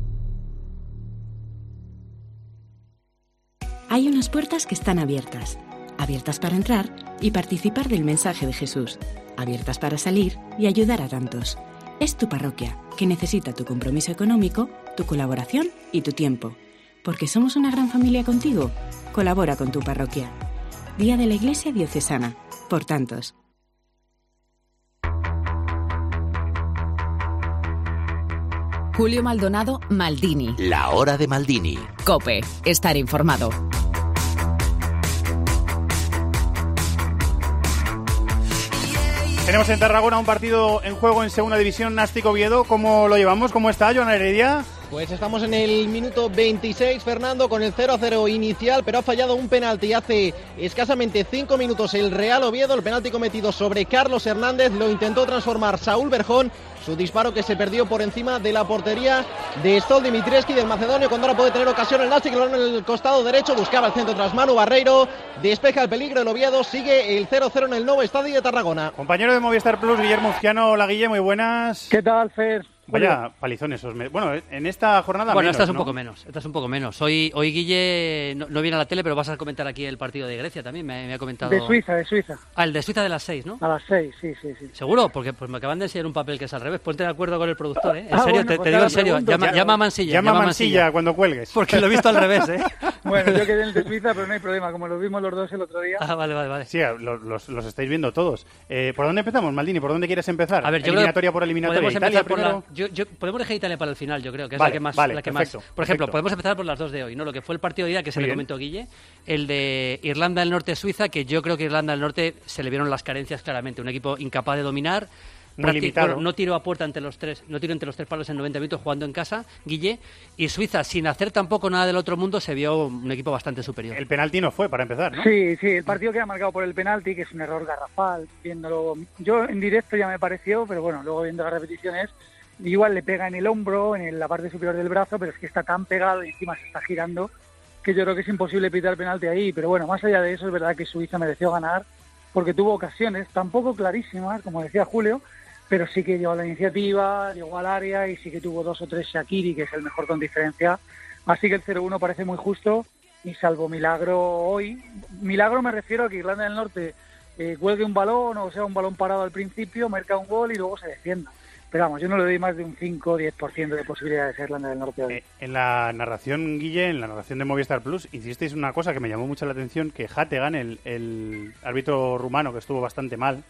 S14: Hay unas puertas que están abiertas. Abiertas para entrar y participar del mensaje de Jesús. Abiertas para salir y ayudar a tantos. Es tu parroquia, que necesita tu compromiso económico, tu colaboración y tu tiempo. Porque somos una gran familia contigo. Colabora con tu parroquia. Día de la Iglesia Diocesana. Por tantos.
S15: Julio Maldonado, Maldini.
S3: La hora de Maldini.
S15: COPE. Estar informado.
S4: Tenemos en Tarragona un partido en juego en Segunda División, Nástico Oviedo. ¿Cómo lo llevamos? ¿Cómo está, Joan Heredia?
S6: Pues estamos en el minuto veintiséis, Fernando, con el cero a cero inicial, pero ha fallado un penalti hace escasamente cinco minutos el Real Oviedo. El penalti cometido sobre Carlos Hernández lo intentó transformar Saúl Berjón. Su disparo que se perdió por encima de la portería de Stol Dimitrescu del macedonio, cuando ahora puede tener ocasión el Nástico en el costado derecho. Buscaba el centro tras Manu Barreiro. Despeja el peligro el Oviedo. Sigue el cero cero en el nuevo estadio de Tarragona.
S4: Compañero de Movistar Plus, Guillermo Uzquiano. Hola, Guille, muy buenas.
S16: ¿Qué tal, Fer?
S4: Vaya palizones esos. Me... Bueno, en esta jornada
S5: Bueno,
S4: menos,
S5: esta es un
S4: ¿no?
S5: poco menos. Esta es un poco menos. Hoy, hoy Guille no, no viene a la tele, pero vas a comentar aquí el partido de Grecia también. Me, me ha comentado.
S16: De Suiza, de Suiza.
S5: Ah, el de Suiza de las seis, ¿no?
S16: A las seis, sí, sí, sí.
S5: ¿Seguro? Porque pues me acaban de enseñar un papel que es al revés. Ponte de acuerdo con el productor, ¿eh? En
S16: ah,
S5: serio,
S16: bueno,
S5: te,
S16: pues
S5: te digo en serio.
S16: pregunto,
S5: Llama,
S16: claro.
S5: llama a Mansilla.
S4: Llama a
S5: llama
S4: Mansilla, Mansilla cuando cuelgues.
S5: Porque lo he visto al revés, ¿eh?
S16: Bueno, yo quedé en el de Suiza, pero no hay problema. Como lo vimos los dos el otro día.
S5: Ah, vale, vale, vale.
S4: Sí, los, los, los estáis viendo todos. Eh, ¿Por dónde empezamos, Maldini? ¿Por dónde quieres empezar?
S5: A ver, yo
S4: eliminatoria
S5: creo,
S4: por eliminatoria.
S5: Podemos
S4: Italia
S5: empezar por
S4: primero.
S5: la, yo, yo, podemos dejar Italia para el final, yo creo, que es
S4: vale,
S5: la que más.
S4: Vale,
S5: la que
S4: perfecto,
S5: más. Por ejemplo,
S4: perfecto.
S5: podemos empezar por las dos de hoy, ¿no? Lo que fue el partido de ida que se
S4: Muy
S5: le
S4: bien.
S5: comentó Guille, el de Irlanda del Norte-Suiza, que yo creo que Irlanda del Norte se le vieron las carencias claramente. Un equipo incapaz de dominar.
S4: Muy limitado.
S5: Bueno, no tiró a puerta entre los tres, no tiró entre los tres palos en noventa minutos jugando en casa, Guille, y Suiza, sin hacer tampoco nada del otro mundo, se vio un equipo bastante superior.
S4: El penalti no fue, para empezar, ¿no?
S16: Sí, sí, el partido queda marcado por el penalti, que es un error garrafal, viéndolo. Yo en directo ya me pareció, pero bueno, luego viendo las repeticiones, igual le pega en el hombro, en la parte superior del brazo, pero es que está tan pegado y encima se está girando, que yo creo que es imposible pitar penalti ahí. Pero bueno, más allá de eso, es verdad que Suiza mereció ganar, porque tuvo ocasiones, tampoco clarísimas, como decía Julio, pero sí que llevó la iniciativa, llegó al área y sí que tuvo dos o tres Shaqiri, que es el mejor con diferencia. Así que el cero uno parece muy justo, y salvo milagro hoy, milagro me refiero a que Irlanda del Norte eh, cuelgue un balón, o sea, un balón parado al principio, marca un gol y luego se defienda. Pero vamos, yo no le doy más de un cinco o diez por ciento de posibilidades a Irlanda del Norte hoy.
S4: Eh, en la narración, Guille, en la narración de Movistar Plus, hicisteis una cosa que me llamó mucho la atención, que Hategan, el, el árbitro rumano, que estuvo bastante mal,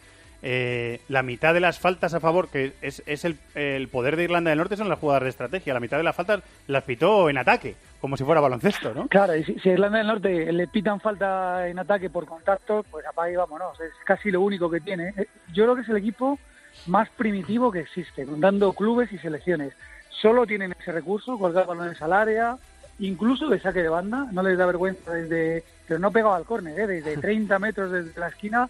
S4: eh, la mitad de las faltas a favor, que es, es el, el poder de Irlanda del Norte, son las jugadas de estrategia. La mitad de las faltas las pitó en ataque, como si fuera baloncesto, ¿no?
S16: Claro, y si, si a Irlanda del Norte le pitan falta en ataque por contacto, pues apaga y vámonos. Es casi lo único que tiene. Yo creo que es el equipo más primitivo que existe, contando clubes y selecciones. Solo tienen ese recurso, colgar balones al área, incluso de saque de banda, no les da vergüenza desde, pero no pegado al córner, ¿eh? Desde treinta metros desde la esquina,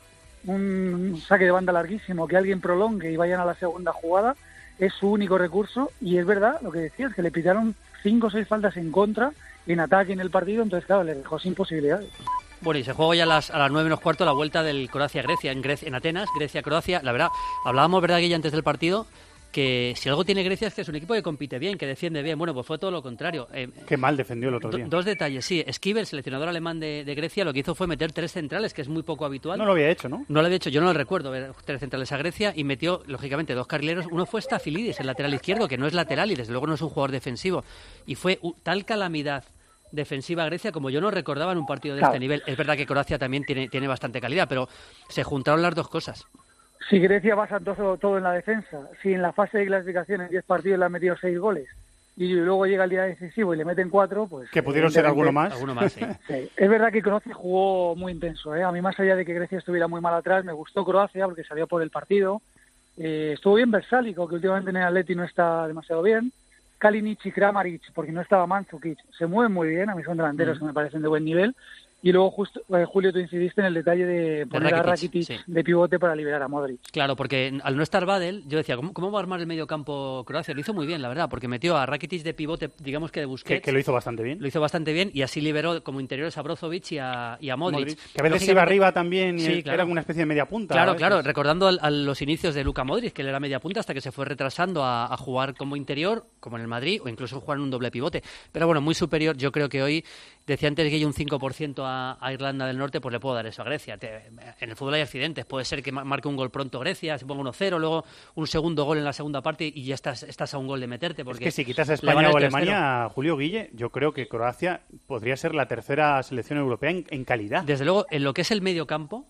S16: un saque de banda larguísimo que alguien prolongue y vayan a la segunda jugada, es su único recurso. Y es verdad lo que decías, que le pitaron cinco o seis faltas en contra, en ataque en el partido, entonces claro, le dejó sin posibilidades.
S5: Bueno, y se juega ya a las, a las nueve menos cuarto la vuelta del Croacia-Grecia, en, Grecia, en Atenas, Grecia-Croacia. La verdad, hablábamos, ¿verdad, Guille, antes del partido, que si algo tiene Grecia es que es un equipo que compite bien, que defiende bien? Bueno, pues fue todo lo contrario. Eh,
S4: Qué mal defendió el otro día.
S5: Do, dos detalles, sí. Esquivel, el seleccionador alemán de, de Grecia, lo que hizo fue meter tres centrales, que es muy poco habitual.
S4: No lo había hecho, ¿no?
S5: No lo había hecho, yo no lo recuerdo, ver tres centrales a Grecia, y metió, lógicamente, dos carrileros. Uno fue Stafilidis, el lateral izquierdo, que no es lateral y desde luego no es un jugador defensivo. Y fue uh, tal calamidad defensiva a Grecia como yo no recordaba en un partido de claro. este nivel. Es verdad que Croacia también tiene, tiene bastante calidad, pero se juntaron las dos cosas.
S16: Si Grecia basa todo, todo en la defensa, si en la fase de clasificación en diez partidos le han metido seis goles y luego llega el día decisivo y le meten cuatro, pues...
S4: Que pudieron ser alguno más.
S5: Alguno más, sí.
S16: Sí. Es verdad que Croacia jugó muy intenso, ¿eh? A mí, más allá de que Grecia estuviera muy mal atrás, me gustó Croacia porque salió por el partido. Eh, estuvo bien Versálico, que últimamente en el Atleti no está demasiado bien. Kalinic y Kramaric, porque no estaba Mandzukic, se mueven muy bien, a mí son delanteros mm. que me parecen de buen nivel. Y luego, justo eh, Julio, tú incidiste en el detalle de poner de Rakitic, a Rakitic sí. de pivote para liberar a Modric.
S5: Claro, porque al no estar Badel, yo decía, ¿cómo, cómo va a armar el medio campo Croacia? Lo hizo muy bien, la verdad, porque metió a Rakitic de pivote, digamos que de Busquets.
S4: Que, que lo hizo bastante bien.
S5: Lo hizo bastante bien y así liberó como interiores a Brozovic y a, y a Modric.
S4: Modric. Que a veces iba arriba también y
S5: sí, claro.
S4: era una especie de media punta.
S5: Claro, claro, recordando a, a los inicios de Luka Modric, que él era media punta hasta que se fue retrasando a, a jugar como interior, como en el Madrid, o incluso jugar en un doble pivote. Pero bueno, muy superior, yo creo que hoy, decía antes que hay un cinco por ciento a, a Irlanda del Norte, pues le puedo dar eso a Grecia. Te, en el fútbol hay accidentes, puede ser que marque un gol pronto Grecia, se ponga uno cero, luego un segundo gol en la segunda parte y ya estás, estás a un gol de meterte. Porque
S4: es que si quitas a España o Alemania, Julio Guille, yo creo que Croacia podría ser la tercera selección europea en, en calidad.
S5: Desde luego, en lo que es el medio campo,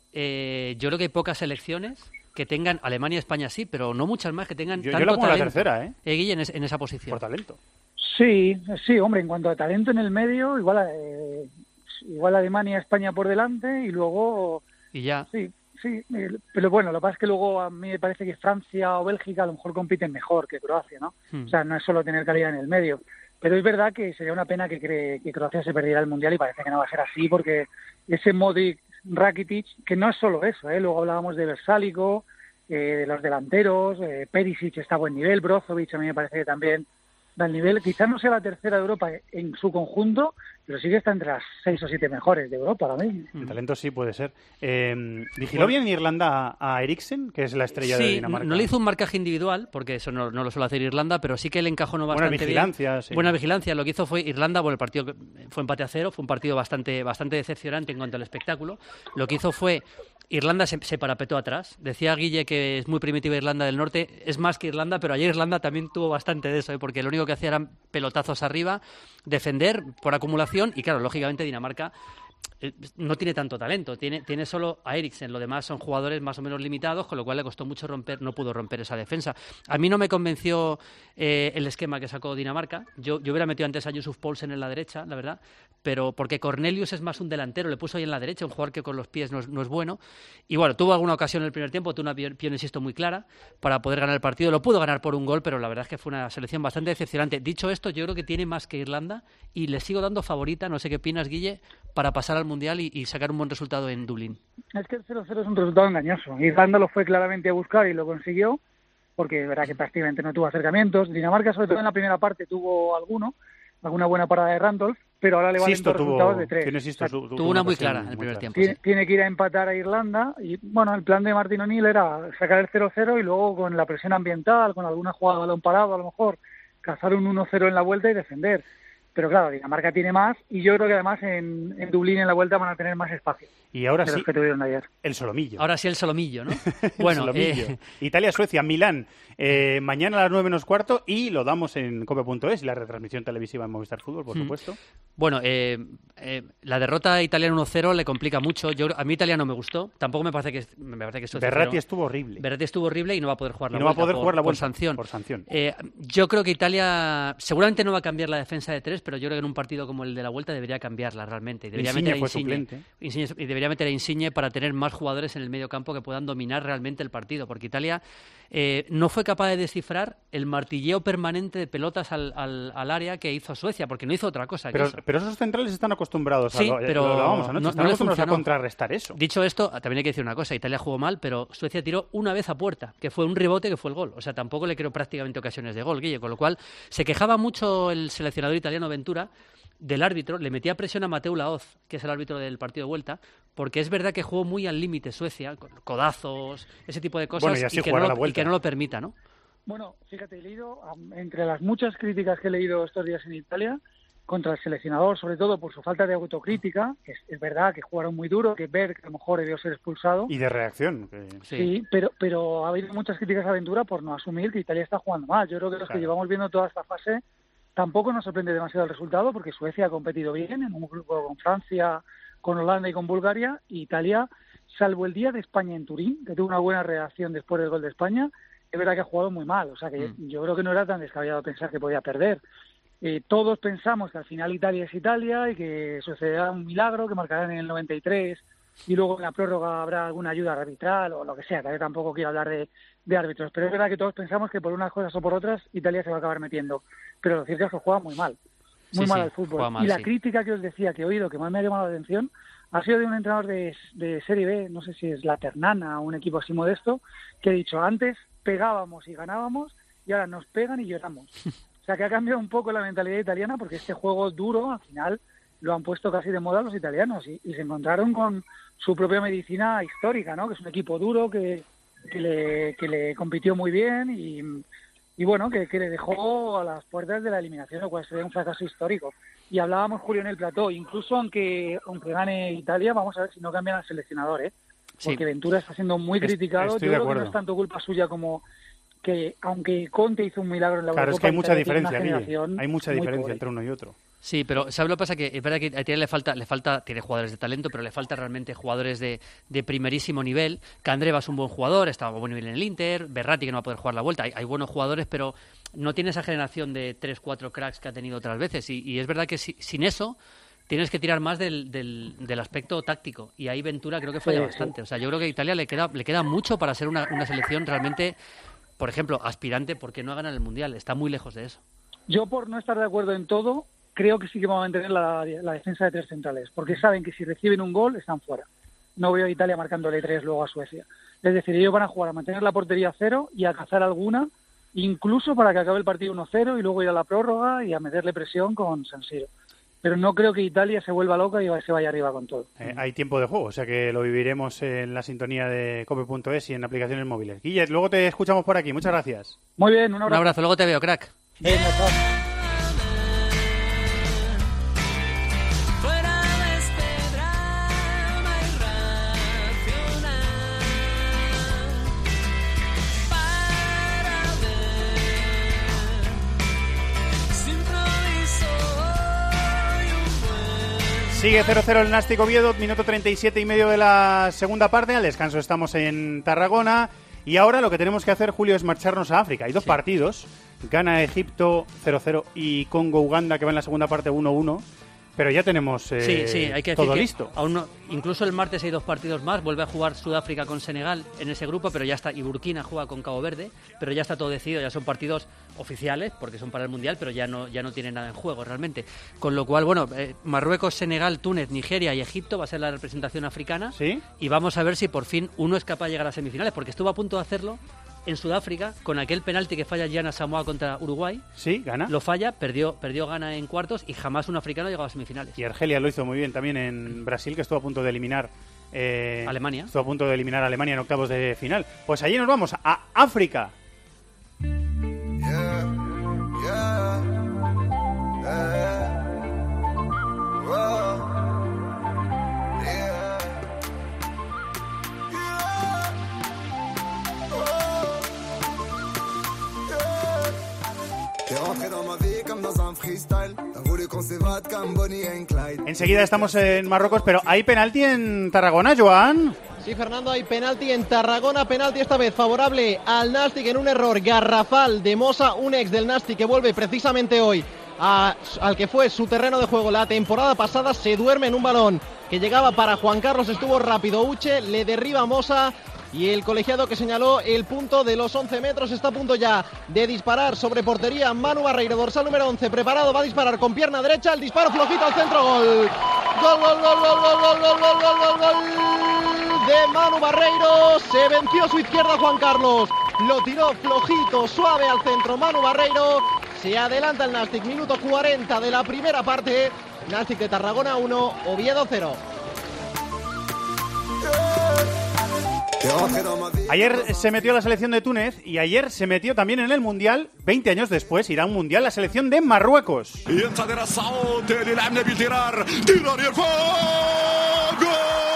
S5: eh, yo creo que hay pocas selecciones que tengan, Alemania y España sí, pero no muchas más que tengan
S4: yo,
S5: tanto
S4: yo la pongo
S5: talento.
S4: La tercera, ¿eh?
S5: eh Guille, en, es, en esa posición.
S4: Por talento.
S16: Sí, sí, hombre, en cuanto a talento en el medio, igual eh, igual Alemania, España por delante y luego...
S5: Y ya.
S16: Sí, sí, pero bueno, lo que pasa es que luego a mí me parece que Francia o Bélgica a lo mejor compiten mejor que Croacia, ¿no? Hmm. O sea, no es solo tener calidad en el medio. Pero es verdad que sería una pena que, cree, que Croacia se perdiera el Mundial y parece que no va a ser así porque ese Modric, Rakitic, que no es solo eso, ¿eh? Luego hablábamos de Versálico, eh, de los delanteros, eh, Perisic está a buen nivel, Brozovic a mí me parece que también da el nivel, quizás no sea la tercera de Europa en su conjunto, pero sí que está entre las seis o siete mejores de Europa ahora mismo.
S4: El talento sí puede ser. Eh, ¿Vigiló bueno. bien Irlanda a Eriksen, que es la estrella
S5: sí,
S4: de Dinamarca?
S5: No le hizo un marcaje individual, porque eso no, no lo suele hacer Irlanda, pero sí que le encajó no bastante
S4: Buena vigilancia,
S5: bien.
S4: Sí.
S5: Buena vigilancia. Lo que hizo fue Irlanda, bueno, el partido fue empate a cero, fue un partido bastante, bastante decepcionante en cuanto al espectáculo. Lo que hizo fue Irlanda se, se parapetó atrás. Decía Guille que es muy primitiva Irlanda del Norte. Es más que Irlanda, pero ayer Irlanda también tuvo bastante de eso, ¿eh? Porque lo único que hacía eran pelotazos arriba, defender por acumulación y, claro, lógicamente Dinamarca no tiene tanto talento, tiene, tiene solo a Eriksen, lo demás son jugadores más o menos limitados, con lo cual le costó mucho romper, no pudo romper esa defensa. A mí no me convenció eh, el esquema que sacó Dinamarca, yo, yo hubiera metido antes a Yusuf Poulsen en la derecha, la verdad, pero porque Cornelius es más un delantero, le puso ahí en la derecha, un jugador que con los pies no es, no es bueno, y bueno, tuvo alguna ocasión en el primer tiempo, tuvo una opción, insisto, muy clara para poder ganar el partido, lo pudo ganar por un gol, pero la verdad es que fue una selección bastante decepcionante. Dicho esto, yo creo que tiene más que Irlanda y le sigo dando favorita, no sé qué opinas, Guille, para pasar al Mundial y, y sacar un buen resultado en Dublín.
S16: Es que el cero cero es un resultado engañoso. Irlanda lo fue claramente a buscar y lo consiguió, porque es verdad que prácticamente no tuvo acercamientos. Dinamarca, sobre todo en la primera parte, tuvo alguno, alguna buena parada de Randolph, pero ahora le valen dos resultados de tres.
S4: Sisto,
S16: o sea,
S4: tuvo,
S5: tuvo una muy clara en el primer tiempo.
S16: Tiene,
S5: sí.
S16: tiene que ir a empatar a Irlanda y, bueno, el plan de Martin O'Neill era sacar el cero cero y luego con la presión ambiental, con alguna jugada de balón parado, a lo mejor, cazar un uno cero en la vuelta y defender. pero claro, Dinamarca tiene más y yo creo que además en, en Dublín en la vuelta van a tener más espacio.
S4: Y ahora
S16: de
S4: sí,
S16: los que tuvieron ayer.
S4: el solomillo.
S5: Ahora sí el solomillo, ¿no?
S4: Bueno,
S5: Bueno, eh,
S4: Italia-Suecia, Milán, eh, mañana a las nueve menos cuarto y lo damos en cope punto es y la retransmisión televisiva en Movistar Fútbol, por
S5: Hmm.
S4: supuesto.
S5: Bueno, eh, eh, la derrota italiana uno cero le complica mucho. Yo, a mí Italia no me gustó. Tampoco me parece que me parece que Suecia
S4: Berratti
S5: cero.
S4: estuvo horrible.
S5: Berratti estuvo horrible y no va a poder jugar
S4: Y
S5: la
S4: no va a
S5: vuelta
S4: poder
S5: por,
S4: jugar la
S5: por
S4: vuelta
S5: sanción.
S4: por sanción.
S5: Eh, yo creo que Italia seguramente no va a cambiar la defensa de tres, pero yo creo que en un partido como el de la vuelta debería cambiarla realmente. Y debería
S4: Insigne
S5: meter a
S4: fue
S5: Insigne.
S4: suplente.
S5: Insigne y debería meter a Insigne para tener más jugadores en el medio campo que puedan dominar realmente el partido, porque Italia eh, no fue capaz de descifrar el martilleo permanente de pelotas al, al, al área que hizo Suecia, porque no hizo otra cosa que
S4: Pero,
S5: eso.
S4: pero esos centrales están acostumbrados
S5: Sí,
S4: a lo,
S5: pero
S4: lo hablábamos anoche,
S5: no-
S4: están
S5: no le
S4: acostumbrados a
S5: funcionó.
S4: contrarrestar eso.
S5: Dicho esto, también hay que decir una cosa, Italia jugó mal, pero Suecia tiró una vez a puerta, que fue un rebote que fue el gol. O sea, tampoco le creo prácticamente ocasiones de gol, Guille, con lo cual se quejaba mucho el seleccionador italiano Ventura del árbitro, le metía presión a Mateu Laoz, que es el árbitro del partido de vuelta, porque es verdad que jugó muy al límite Suecia, con codazos, ese tipo de cosas,
S4: Bueno, y así
S5: que,
S4: jugará
S5: no,
S4: la
S5: lo- y
S4: vuelta.
S5: que no lo permita, ¿no?
S16: Bueno, fíjate, he leído, um, entre las muchas críticas que he leído estos días en Italia, contra el seleccionador, sobre todo por su falta de autocrítica, que es, es verdad que jugaron muy duro, que Berg a lo mejor debió ser expulsado.
S4: Y de reacción. que-
S16: Sí, pero, pero ha habido muchas críticas a Ventura por no asumir que Italia está jugando mal. Yo creo que los
S4: Claro.
S16: que llevamos viendo toda esta fase tampoco nos sorprende demasiado el resultado, porque Suecia ha competido bien en un grupo con Francia, con Holanda y con Bulgaria, y Italia, salvo el día de España en Turín, que tuvo una buena reacción después del gol de España, es verdad que ha jugado muy mal. O sea que
S5: Mm.
S16: yo creo que no era tan descabellado pensar que podía perder. Eh, todos pensamos que al final Italia es Italia y que sucederá un milagro, que marcarán en el noventa y tres y luego en la prórroga habrá alguna ayuda arbitral o lo que sea, que yo tampoco quiero hablar de, de árbitros, pero es verdad que todos pensamos que por unas cosas o por otras Italia se va a acabar metiendo, pero lo cierto es que juega muy mal, muy
S5: Sí,
S16: mal
S5: sí,
S16: al fútbol.
S5: juega mal,
S16: y la
S5: sí.
S16: crítica que os decía que he oído, que más me ha llamado la atención, ha sido de un entrenador de, de Serie B, no sé si es la Ternana o un equipo así modesto, que ha dicho, antes pegábamos y ganábamos y ahora nos pegan y lloramos. O sea, que ha cambiado un poco la mentalidad italiana, porque este juego duro, al final, lo han puesto casi de moda los italianos y, y se encontraron con su propia medicina histórica, ¿no? Que es un equipo duro que, que, le, que le compitió muy bien y, y bueno, que, que le dejó a las puertas de la eliminación, lo cual sería un fracaso histórico. Y hablábamos, Julio, en el plató, incluso aunque, aunque gane Italia, vamos a ver si no cambian al seleccionador, ¿eh? Porque
S5: Sí.
S16: Ventura está siendo muy
S4: Est-
S16: criticado.
S4: estoy
S16: Yo
S4: de
S16: creo que
S4: acuerdo.
S16: no es tanto culpa suya como que, aunque Conte hizo un milagro en la
S4: Claro, es
S16: Eurocopa,
S4: que hay mucha
S16: Italia tiene una
S4: diferencia, Guille.
S16: generación
S4: Hay mucha
S16: muy
S4: diferencia
S16: pobre.
S4: entre uno y otro.
S5: Sí, pero ¿sabes lo que pasa? Que es verdad que a Italia le falta, le falta, tiene jugadores de talento, pero le falta realmente jugadores de, de primerísimo nivel. Candreva es un buen jugador, está a buen nivel en el Inter, Berratti que no va a poder jugar la vuelta. Hay, hay buenos jugadores, pero no tiene esa generación de tres, cuatro cracks que ha tenido otras veces. Y, y es verdad que si- sin eso tienes que tirar más del, del, del aspecto táctico. Y ahí Ventura creo que falla
S16: Sí,
S5: bastante. O sea, yo creo que a Italia le queda, le queda mucho para ser una, una selección realmente, por ejemplo, aspirante, porque no ha ganado el Mundial. Está muy lejos de eso.
S16: Yo, por no estar de acuerdo en todo, creo que sí que van a mantener la, la defensa de tres centrales, porque saben que si reciben un gol están fuera. No veo a Italia marcándole tres luego a Suecia. Es decir, ellos van a jugar a mantener la portería a cero y a cazar alguna, incluso para que acabe el partido uno cero y luego ir a la prórroga y a meterle presión con San Siro. Pero no creo que Italia se vuelva loca y se vaya arriba con todo.
S4: Eh, hay tiempo de juego, o sea que lo viviremos en la sintonía de cope punto es y en aplicaciones móviles. Guille, luego te escuchamos por aquí. Muchas gracias.
S16: Muy bien, un
S5: Un
S16: abrazo.
S5: abrazo, luego te veo, crack.
S16: Venga, chao.
S17: Fuera de este drama irracional, para ver si improviso hoy un buen.
S4: Sigue cero cero el Nástic Oviedo, minuto treinta y siete y medio de la segunda parte. Al descanso estamos en Tarragona. Y ahora lo que tenemos que hacer, Julio, es marcharnos a África. Hay dos partidos. Gana Egipto cero cero y Congo-Uganda, que va en la segunda parte uno uno. Pero ya tenemos eh,
S5: Sí, sí, hay que decir
S4: todo
S5: que
S4: listo.
S5: aún no- incluso el martes hay dos partidos más, vuelve a jugar Sudáfrica con Senegal en ese grupo, pero ya está, y Burkina juega con Cabo Verde, pero ya está todo decidido, ya son partidos oficiales, porque son para el Mundial, pero ya no, ya no tienen nada en juego realmente. Con lo cual, bueno, eh, Marruecos, Senegal, Túnez, Nigeria y Egipto va a ser la representación africana,
S4: ¿Sí?
S5: y vamos a ver si por fin uno es capaz de llegar a semifinales, porque estuvo a punto de hacerlo en Sudáfrica, con aquel penalti que falla Gianna Samoa contra Uruguay.
S4: Sí, gana.
S5: Lo falla, perdió, perdió Ghana en cuartos y jamás un africano ha llegado a semifinales.
S4: Y Argelia lo hizo muy bien también en Brasil, que estuvo a punto de eliminar eh,
S5: Alemania.
S4: Estuvo a punto de eliminar a Alemania en octavos de final. Pues allí nos vamos, a África.
S2: Yeah, yeah, yeah.
S4: Enseguida estamos en Marruecos, pero ¿hay penalti en Tarragona, Joan?
S6: Sí, Fernando, hay penalti en Tarragona, penalti esta vez favorable al Nàstic en un error garrafal de Mosa, un ex del Nàstic que vuelve precisamente hoy a, al que fue su terreno de juego la temporada pasada. Se duerme en un balón que llegaba para Juan Carlos, estuvo rápido Uche, le derriba Mosa. Y el colegiado que señaló el punto de los once metros está a punto ya de disparar sobre portería. Manu Barreiro, dorsal número once, preparado, va a disparar con pierna derecha. El disparo flojito al centro, gol. Gol, gol, gol, gol, gol, gol, gol, gol, gol, gol, gol de Manu Barreiro. Se venció su izquierda Juan Carlos. Lo tiró flojito, suave al centro Manu Barreiro. Se adelanta el Nàstic, minuto cuarenta de la primera parte. Nàstic de Tarragona uno, Oviedo cero.
S4: Ayer se metió la selección de Túnez y ayer se metió también en el Mundial. veinte años después irá a un Mundial la selección de Marruecos.
S18: ينتظر الصعود للعب نبيل ديرار ديرار يرفع جول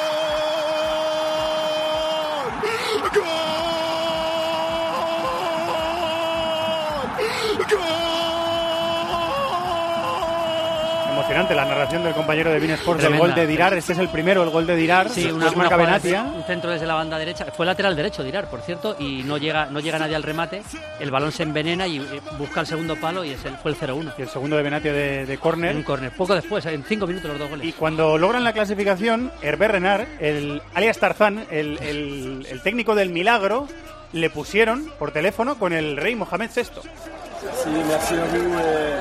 S18: جول جول.
S4: Emocionante la narración del compañero de Bein Sports del
S5: Tremenda.
S4: gol de Dirar. Este es el primero, el gol de Dirar.
S5: Sí, una,
S4: Después
S5: una
S4: marca
S5: jugada
S4: Benatia.
S5: desde- un centro desde la banda derecha. Fue lateral derecho Dirar, por cierto, y no llega no llega nadie al remate. El balón se envenena y eh, busca el segundo palo y es el, fue el cero uno.
S4: Y el segundo de Benatia de, de córner.
S5: Un córner. Poco después, en cinco minutos los dos goles.
S4: Y cuando logran la clasificación, Hervé Renard, el alias Tarzán, el, el, el técnico del milagro, le pusieron por teléfono con el rey Mohamed sexto.
S19: Merci, merci à vous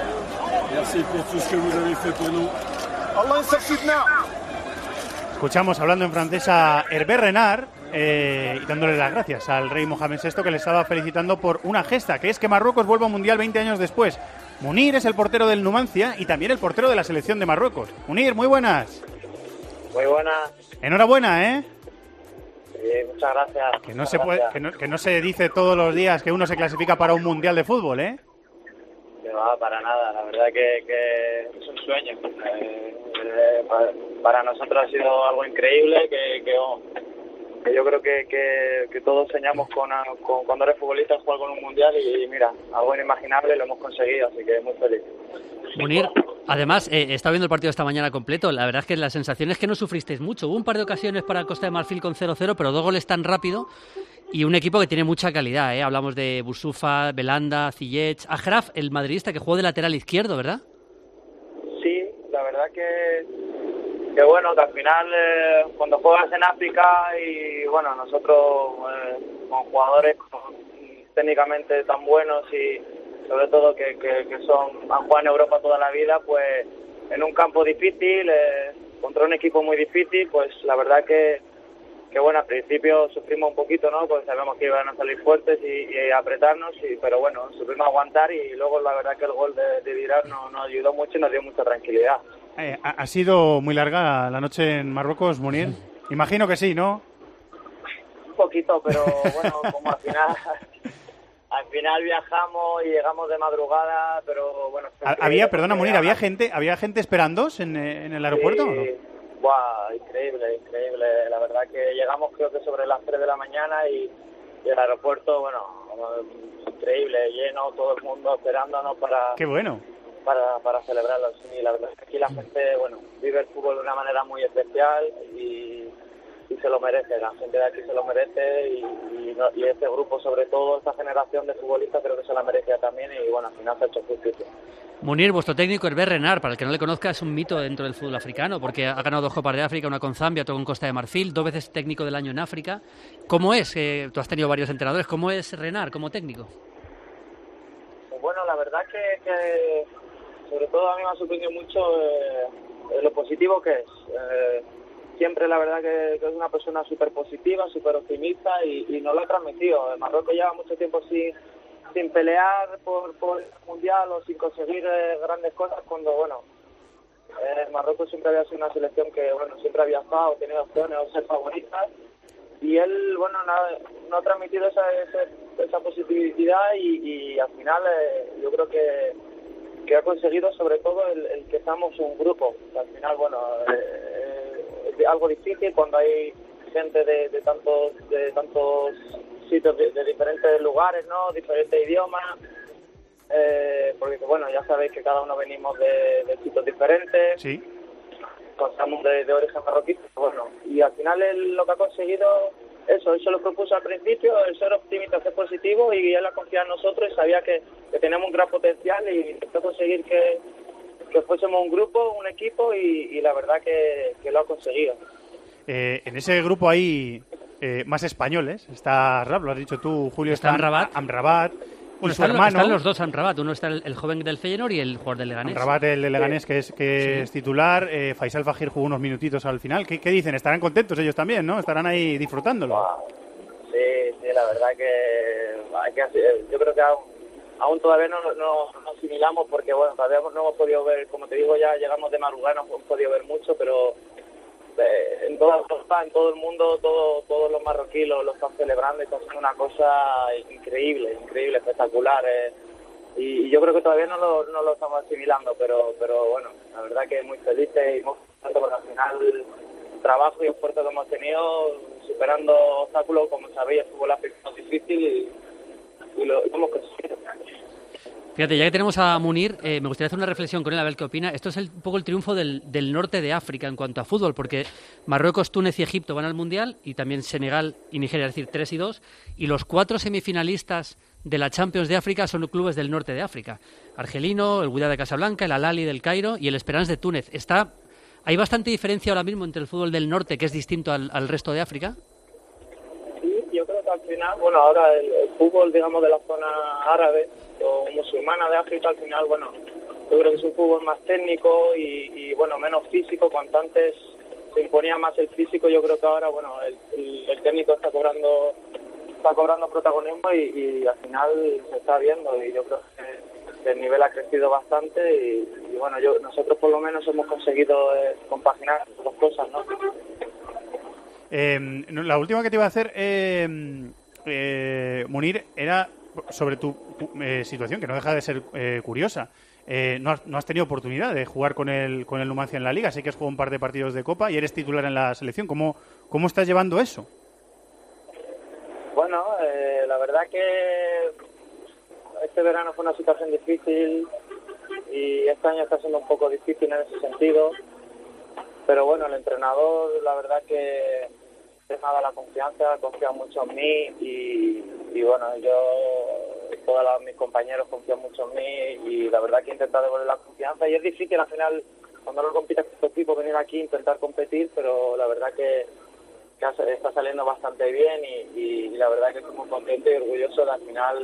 S19: et merci pour tout ce que vous avez fait pour nous. Allah yasafidna.
S4: Escuchamos hablando en francés a Hervé Renard eh, y dándole las gracias al rey Mohamed sexto, que le estaba felicitando por una gesta, que es que Marruecos vuelva a un Mundial veinte años después. Munir es el portero del Numancia y también el portero de la selección de Marruecos. Munir, muy buenas.
S20: Muy buenas.
S4: Enhorabuena, ¿eh?
S20: Sí, muchas gracias.
S4: Que no,
S20: muchas
S4: se puede,
S20: gracias.
S4: que, no, que no se dice todos los días que uno se clasifica para un Mundial de fútbol, ¿eh?
S20: Que va, para nada. La verdad que, que es un sueño. Eh, eh, para, para nosotros ha sido algo increíble que, que, oh, que yo creo que, que, que todos soñamos con, con cuando eres futbolista jugar con un Mundial y, y mira, algo inimaginable lo hemos conseguido, así que muy feliz.
S5: Munir, además, eh, he estado viendo el partido esta mañana completo. La verdad es que la sensación es que no sufristeis mucho. Hubo un par de ocasiones para Costa de Marfil con cero cero, pero dos goles tan rápido y un equipo que tiene mucha calidad, ¿eh? Hablamos de Boussoufa, Belanda, Ziyech, Achraf, el madridista que jugó de lateral izquierdo, ¿verdad?
S20: Sí, la verdad que, que bueno, que al final eh, cuando juegas en África y bueno, nosotros eh, con jugadores con, técnicamente tan buenos y sobre todo que, que, que son han jugado en Europa toda la vida, pues en un campo difícil, eh, contra un equipo muy difícil, pues la verdad que, que bueno, al principio sufrimos un poquito, ¿no? Porque sabíamos que iban a salir fuertes y, y apretarnos, y, pero bueno, supimos aguantar y luego la verdad que el gol de, de Dirar nos, nos ayudó mucho y nos dio mucha tranquilidad.
S4: Eh, ha, ha sido muy larga la noche en Marruecos, Munir. Imagino que sí, ¿no?
S20: Un poquito, pero bueno, como al final... Al final viajamos y llegamos de madrugada, pero bueno...
S4: Había, perdona, Munir, ¿había gente había gente esperándos en, en el aeropuerto?
S20: Sí.
S4: ¿O no?
S20: Buah, increíble, increíble. La verdad que llegamos creo que sobre las tres de la mañana y, y el aeropuerto, bueno, increíble, lleno, todo el mundo esperándonos para...
S4: ¡Qué bueno!
S20: Para, para celebrarlo, sí. La verdad es que aquí la gente, bueno, vive el fútbol de una manera muy especial y... y se lo merece, la gente de aquí se lo merece y, y, no, y este grupo, sobre todo esta generación de futbolistas, creo que se la merecía también y bueno, al final se ha hecho justicia.
S5: Munir, vuestro técnico Hervé Renard, para el que no le conozca, es un mito dentro del fútbol africano porque ha ganado dos Copas de África, una con Zambia, otra con Costa de Marfil, dos veces técnico del año en África. ¿Cómo es? Eh, tú has tenido varios entrenadores, ¿cómo es Renard como técnico?
S20: Pues bueno, la verdad que, que sobre todo a mí me ha sorprendido mucho eh, lo positivo que es. Eh, Siempre la verdad que, que es una persona súper positiva, súper optimista y, y nos lo ha transmitido. En Marruecos lleva mucho tiempo sin, sin pelear por, por el Mundial o sin conseguir eh, grandes cosas cuando, bueno, eh, Marruecos siempre había sido una selección que, bueno, siempre había estado, tenido opciones o ser favoritas y él, bueno, no, no ha transmitido esa, esa, esa positividad y, y al final eh, yo creo que, que ha conseguido sobre todo el, el que seamos un grupo. Al final, bueno... Eh, algo difícil cuando hay gente de, de tantos de tantos sitios de, de diferentes lugares, no, diferentes idiomas eh, porque bueno, ya sabéis que cada uno venimos de, de sitios diferentes,
S4: sí.
S20: Somos de, de origen marroquí, pero bueno, y al final él lo que ha conseguido, eso, él se lo propuso al principio, el ser optimista, ser positivo, y él ha confiado en nosotros y sabía que, que teníamos un gran potencial y intentó conseguir que, que fuésemos un grupo, un equipo, y, y la verdad que, que lo ha conseguido.
S4: Eh, en ese grupo hay eh, más españoles. Está Rab, lo has dicho tú, Julio.
S5: Está Amrabat.
S4: Amrabat.
S5: Bueno,
S4: Y su
S5: están,
S4: hermano.
S5: están los dos Amrabat. Uno está el, el joven del Feyenoord y el jugador del Leganés.
S4: Amrabat, el de Leganés, que es que
S5: Sí.
S4: es titular. Eh, Faisal Fajir jugó unos minutitos al final. ¿Qué, ¿Qué dicen? Estarán contentos ellos también, ¿no? Estarán ahí disfrutándolo.
S20: Sí, sí, la verdad que hay que hacer, yo creo que aún, aún todavía no, no, no asimilamos porque, bueno, todavía no hemos podido ver, como te digo, ya llegamos de madrugada, no hemos podido ver mucho, pero eh, en toda Europa, en todo el mundo, todo, todos los marroquíes lo, lo están celebrando y están haciendo una cosa increíble, increíble, espectacular. Eh, y, y yo creo que todavía no lo, no lo estamos asimilando, pero, pero bueno, la verdad que muy felices y muy contentos porque al final el trabajo y esfuerzo que hemos tenido superando obstáculos, como sabéis, el fútbol africano es difícil y, y lo hemos conseguido.
S5: Fíjate, ya que tenemos a Munir, eh, me gustaría hacer una reflexión con él, a ver qué opina. Esto es el, un poco el triunfo del, del norte de África en cuanto a fútbol, porque Marruecos, Túnez y Egipto van al Mundial, y también Senegal y Nigeria, es decir, tres y dos, y los cuatro semifinalistas de la Champions de África son clubes del norte de África. Argelino, el Wydad de Casablanca, el Al-Ahly del Cairo y el Esperance de Túnez. Está, ¿hay bastante diferencia ahora mismo entre el fútbol del norte, que es distinto al, al resto de África?
S20: Sí, yo creo que al final, bueno, ahora el, el fútbol, digamos, de la zona árabe o musulmana de África, al final, bueno, yo creo que es un fútbol más técnico y, y bueno, menos físico. Cuanto antes se imponía más el físico, yo creo que ahora, bueno, el, el, el técnico está cobrando está cobrando protagonismo y, y al final se está viendo, y yo creo que, que el nivel ha crecido bastante y, y bueno, yo nosotros por lo menos hemos conseguido eh, compaginar las dos cosas, ¿no?
S4: Eh, la última que te iba a hacer, eh, eh, Munir, era sobre tu eh, situación, que no deja de ser eh, curiosa. Eh, no, has, no has tenido oportunidad de jugar con el con el Numancia en la Liga. Sé que has jugado un par de partidos de Copa y eres titular en la selección. ¿Cómo, cómo estás llevando eso?
S20: Bueno, eh, la verdad que este verano fue una situación difícil y este año está siendo un poco difícil en ese sentido. Pero bueno, el entrenador, la verdad que me ha dado la confianza, confía mucho en mí y, y bueno, yo, todos los, mis compañeros confían mucho en mí y la verdad que he intentado devolver la confianza. Y es difícil al final, cuando no compites con tu equipo, venir aquí e intentar competir, pero la verdad que, que está saliendo bastante bien y, y, y la verdad que estoy muy contento y orgulloso de al final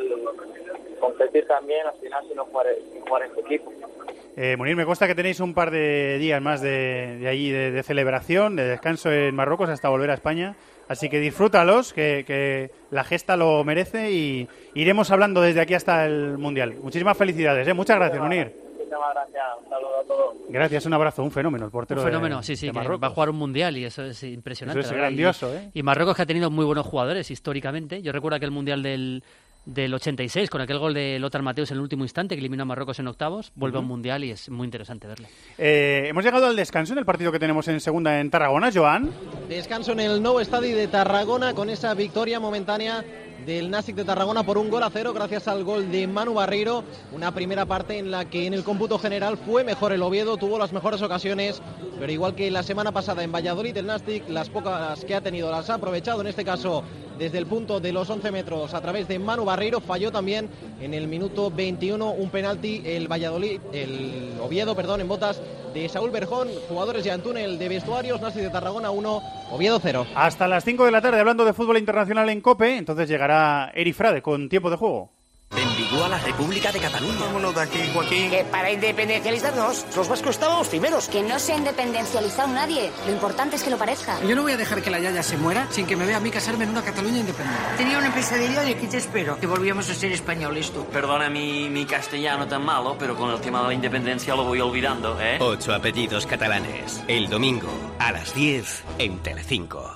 S20: competir también, al final sin no jugar, sin jugar en tu equipo.
S4: Eh, Munir, me consta que tenéis un par de días más de, de ahí de, de celebración, de descanso en Marruecos hasta volver a España. Así que disfrútalos, que, que la gesta lo merece y iremos hablando desde aquí hasta el Mundial. Muchísimas felicidades, ¿eh? Muchas gracias, Munir.
S20: Muchísimas gracias, un saludo a todos.
S4: Gracias, un abrazo, un fenómeno, el portero
S5: Un fenómeno,
S4: de,
S5: sí, sí,
S4: de
S5: que
S4: Marruecos.
S5: va a jugar un mundial y eso es impresionante.
S4: Eso es
S5: la verdad.
S4: grandioso,
S5: y,
S4: ¿eh?
S5: Y Marruecos, que ha tenido muy buenos jugadores históricamente. Yo recuerdo aquel mundial del, del ochenta y seis, con aquel gol de Lothar Matthäus en el último instante, que eliminó a Marruecos en octavos. Vuelve
S4: Uh-huh.
S5: a un mundial y es muy interesante verle.
S4: Eh, hemos llegado al descanso en el partido que tenemos en segunda en Tarragona, Joan.
S6: Descanso en el nuevo estadio de Tarragona con esa victoria momentánea del Nàstic de Tarragona por un gol a cero gracias al gol de Manu Barreiro. Una primera parte en la que en el cómputo general fue mejor el Oviedo, tuvo las mejores ocasiones, pero igual que la semana pasada en Valladolid, el Nàstic las pocas que ha tenido las ha aprovechado, en este caso desde el punto de los once metros a través de Manu Barreiro. Falló también en el minuto veintiuno un penalti el Valladolid, el Oviedo, perdón, en botas de Saúl Berjón. Jugadores ya en túnel de vestuarios, Nàstic de Tarragona uno, Oviedo cero.
S4: Hasta las cinco de la tarde hablando de fútbol internacional en COPE, entonces llegará Eri Frade con tiempo de juego.
S21: Benvingut a la República de Cataluña.
S22: Vámonos de aquí, Joaquín. Que para independencializarnos, los vascos estábamos primeros.
S12: Que no se ha independencializado nadie. Lo importante es que lo parezca.
S23: Yo no voy a dejar que la Yaya se muera sin que me vea a mí casarme en una Cataluña independiente.
S24: Tenía una pesadilla de que te espero, que volvíamos a ser españoles tú.
S25: Perdona mi, mi castellano tan malo, pero con el tema de la independencia lo voy olvidando, ¿eh?
S21: Ocho apellidos catalanes. El domingo a las diez en Telecinco.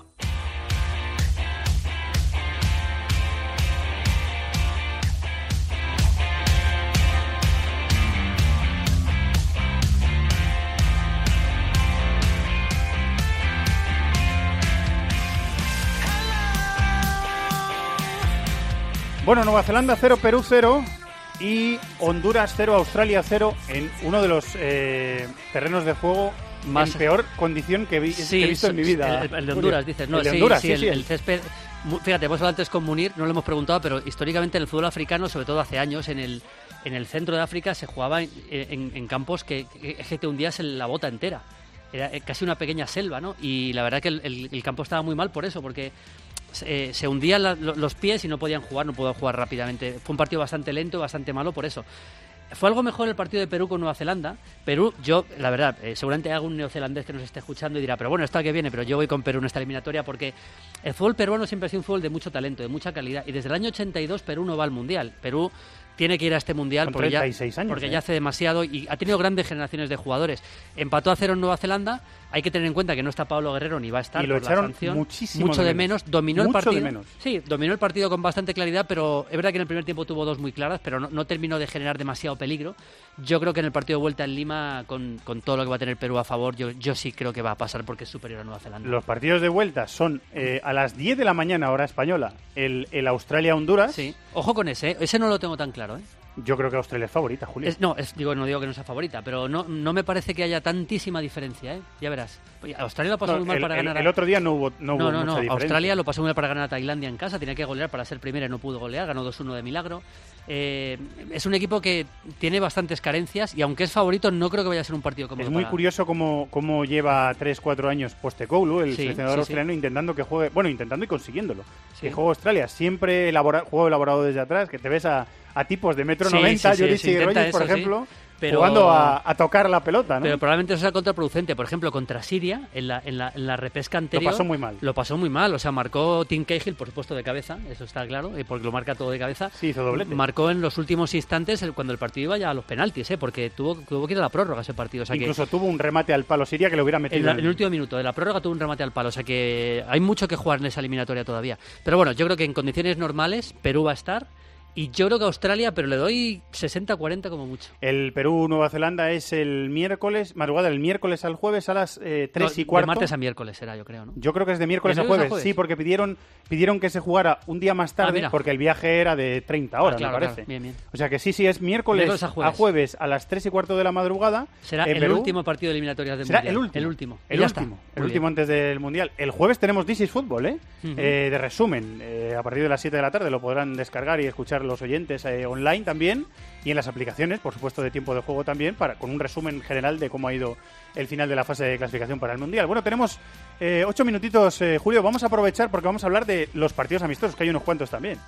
S4: Bueno, Nueva Zelanda cero, Perú cero. y Honduras cero, Australia cero en uno de los eh, terrenos de juego más en peor condición que, vi,
S5: sí,
S4: que he visto en mi vida.
S5: El, el de Honduras, dices. No,
S4: el de
S5: sí,
S4: Honduras,
S5: sí,
S4: sí,
S5: el,
S4: sí.
S5: el césped... Fíjate, hemos hablado antes con Munir, no lo hemos preguntado, pero históricamente en el fútbol africano, sobre todo hace años, en el, en el centro de África se jugaba en, en, en campos que, que te hundías en la bota entera. Era casi una pequeña selva, ¿no? Y la verdad que el, el, el campo estaba muy mal por eso, porque se, se hundían la, los pies y no podían jugar, no podían jugar rápidamente. Fue un partido bastante lento, bastante malo por eso. Fue algo mejor el partido de Perú con Nueva Zelanda. Perú, yo, la verdad, eh, seguramente hay algún neozelandés que nos esté escuchando y dirá, pero bueno, esto a qué viene, pero yo voy con Perú en esta eliminatoria porque el fútbol peruano siempre ha sido un fútbol de mucho talento, de mucha calidad. Y desde el año ochenta y dos Perú no va al Mundial. Perú tiene que ir a este Mundial
S4: con
S5: porque, ya,
S4: años,
S5: porque
S4: ¿eh?
S5: ya hace demasiado y ha tenido grandes generaciones de jugadores. Empató a cero en Nueva Zelanda. Hay que tener en cuenta que no está Pablo Guerrero ni va a estar
S4: y lo
S5: por
S4: echaron
S5: la sanción.
S4: Muchísimo
S5: Mucho
S4: de
S5: de
S4: menos.
S5: menos. Dominó
S4: Mucho
S5: el partido.
S4: De menos.
S5: Sí, dominó el partido con bastante claridad, pero es verdad que en el primer tiempo tuvo dos muy claras, pero no, no terminó de generar demasiado peligro. Yo creo que en el partido de vuelta en Lima, con, con todo lo que va a tener Perú a favor, yo, yo sí creo que va a pasar porque es superior a Nueva Zelanda.
S4: Los partidos de vuelta son eh, a las diez de la mañana, hora española, el, el Australia-Honduras.
S5: Sí, ojo con ese, ¿eh? Ese no lo tengo tan claro, ¿eh?
S4: Yo creo que Australia es favorita, Julio.
S5: Es, no, es, digo, no digo que no sea favorita, pero no, no me parece que haya tantísima diferencia, ¿eh? Ya verás. Australia lo pasó
S4: no,
S5: muy mal
S4: el,
S5: para
S4: el,
S5: ganar.
S4: El otro día no hubo, no hubo
S5: no, no,
S4: mucha
S5: no.
S4: diferencia.
S5: Australia lo pasó muy mal para ganar a Tailandia en casa, tenía que golear para ser primera y no pudo golear, ganó dos uno de milagro. Eh, es un equipo que tiene bastantes carencias y aunque es favorito no creo que vaya a ser un partido cómodo.
S4: Es muy
S5: para...
S4: curioso cómo, cómo lleva tres cuatro años Postecoglou, el
S5: sí,
S4: seleccionador
S5: sí,
S4: australiano,
S5: sí.
S4: intentando que juegue, bueno, intentando y consiguiéndolo.
S5: Sí.
S4: Que juegue Australia, siempre elabora, juego elaborado desde atrás, que te ves a, a tipos de metro
S5: sí,
S4: noventa,
S5: sí,
S4: Jurici
S5: sí,
S4: y Rogers, por
S5: eso,
S4: ejemplo,
S5: sí. Pero,
S4: jugando a, a tocar la pelota, ¿no?
S5: Pero probablemente eso sea contraproducente. Por ejemplo, contra Siria, en la, en la, en la repesca anterior...
S4: Lo pasó muy mal.
S5: Lo pasó muy mal. O sea, marcó Tim Cahill, por supuesto, de cabeza. Eso está claro, porque lo marca todo de cabeza.
S4: Sí, hizo doblete.
S5: Marcó en los últimos instantes cuando el partido iba ya a los penaltis, ¿eh? Porque tuvo, tuvo que ir a la prórroga ese partido. O sea,
S4: incluso
S5: que
S4: tuvo un remate al palo Siria que lo hubiera metido.
S5: En, la,
S4: en,
S5: el... en el último minuto de la prórroga tuvo un remate al palo. O sea, que hay mucho que jugar en esa eliminatoria todavía. Pero bueno, yo creo que en condiciones normales Perú va a estar... Y yo creo que Australia, pero le doy sesenta cuarenta como mucho.
S4: El Perú-Nueva Zelanda es el miércoles, madrugada del miércoles al jueves a las eh, tres
S5: no,
S4: y cuarto.
S5: De martes a miércoles será, yo creo, ¿no?
S4: Yo creo que es de miércoles,
S5: ¿De
S4: a, jueves?
S5: a jueves.
S4: Sí, porque pidieron pidieron que se jugara un día más tarde
S5: ah,
S4: porque el viaje era de treinta horas,
S5: ah, claro,
S4: me parece.
S5: Claro. Bien, bien.
S4: O sea que sí, sí, es miércoles, miércoles a, jueves. a jueves a las tres y cuarto de la madrugada.
S5: Será
S4: el
S5: Perú.
S4: Último
S5: último partido de eliminatorias del
S4: ¿Será
S5: Mundial.
S4: el último?
S5: El último.
S4: El último, el último antes del Mundial. El jueves tenemos This is Fútbol, ¿eh? Uh-huh. eh de resumen. Eh, a partir de las siete de la tarde lo podrán descargar y escuchar los oyentes eh, online también y en las aplicaciones, por supuesto, de tiempo de juego también, para con un resumen general de cómo ha ido el final de la fase de clasificación para el Mundial. Bueno, tenemos eh, ocho minutitos, eh, Julio. Vamos a aprovechar porque vamos a hablar de los partidos amistosos, que hay unos cuantos también.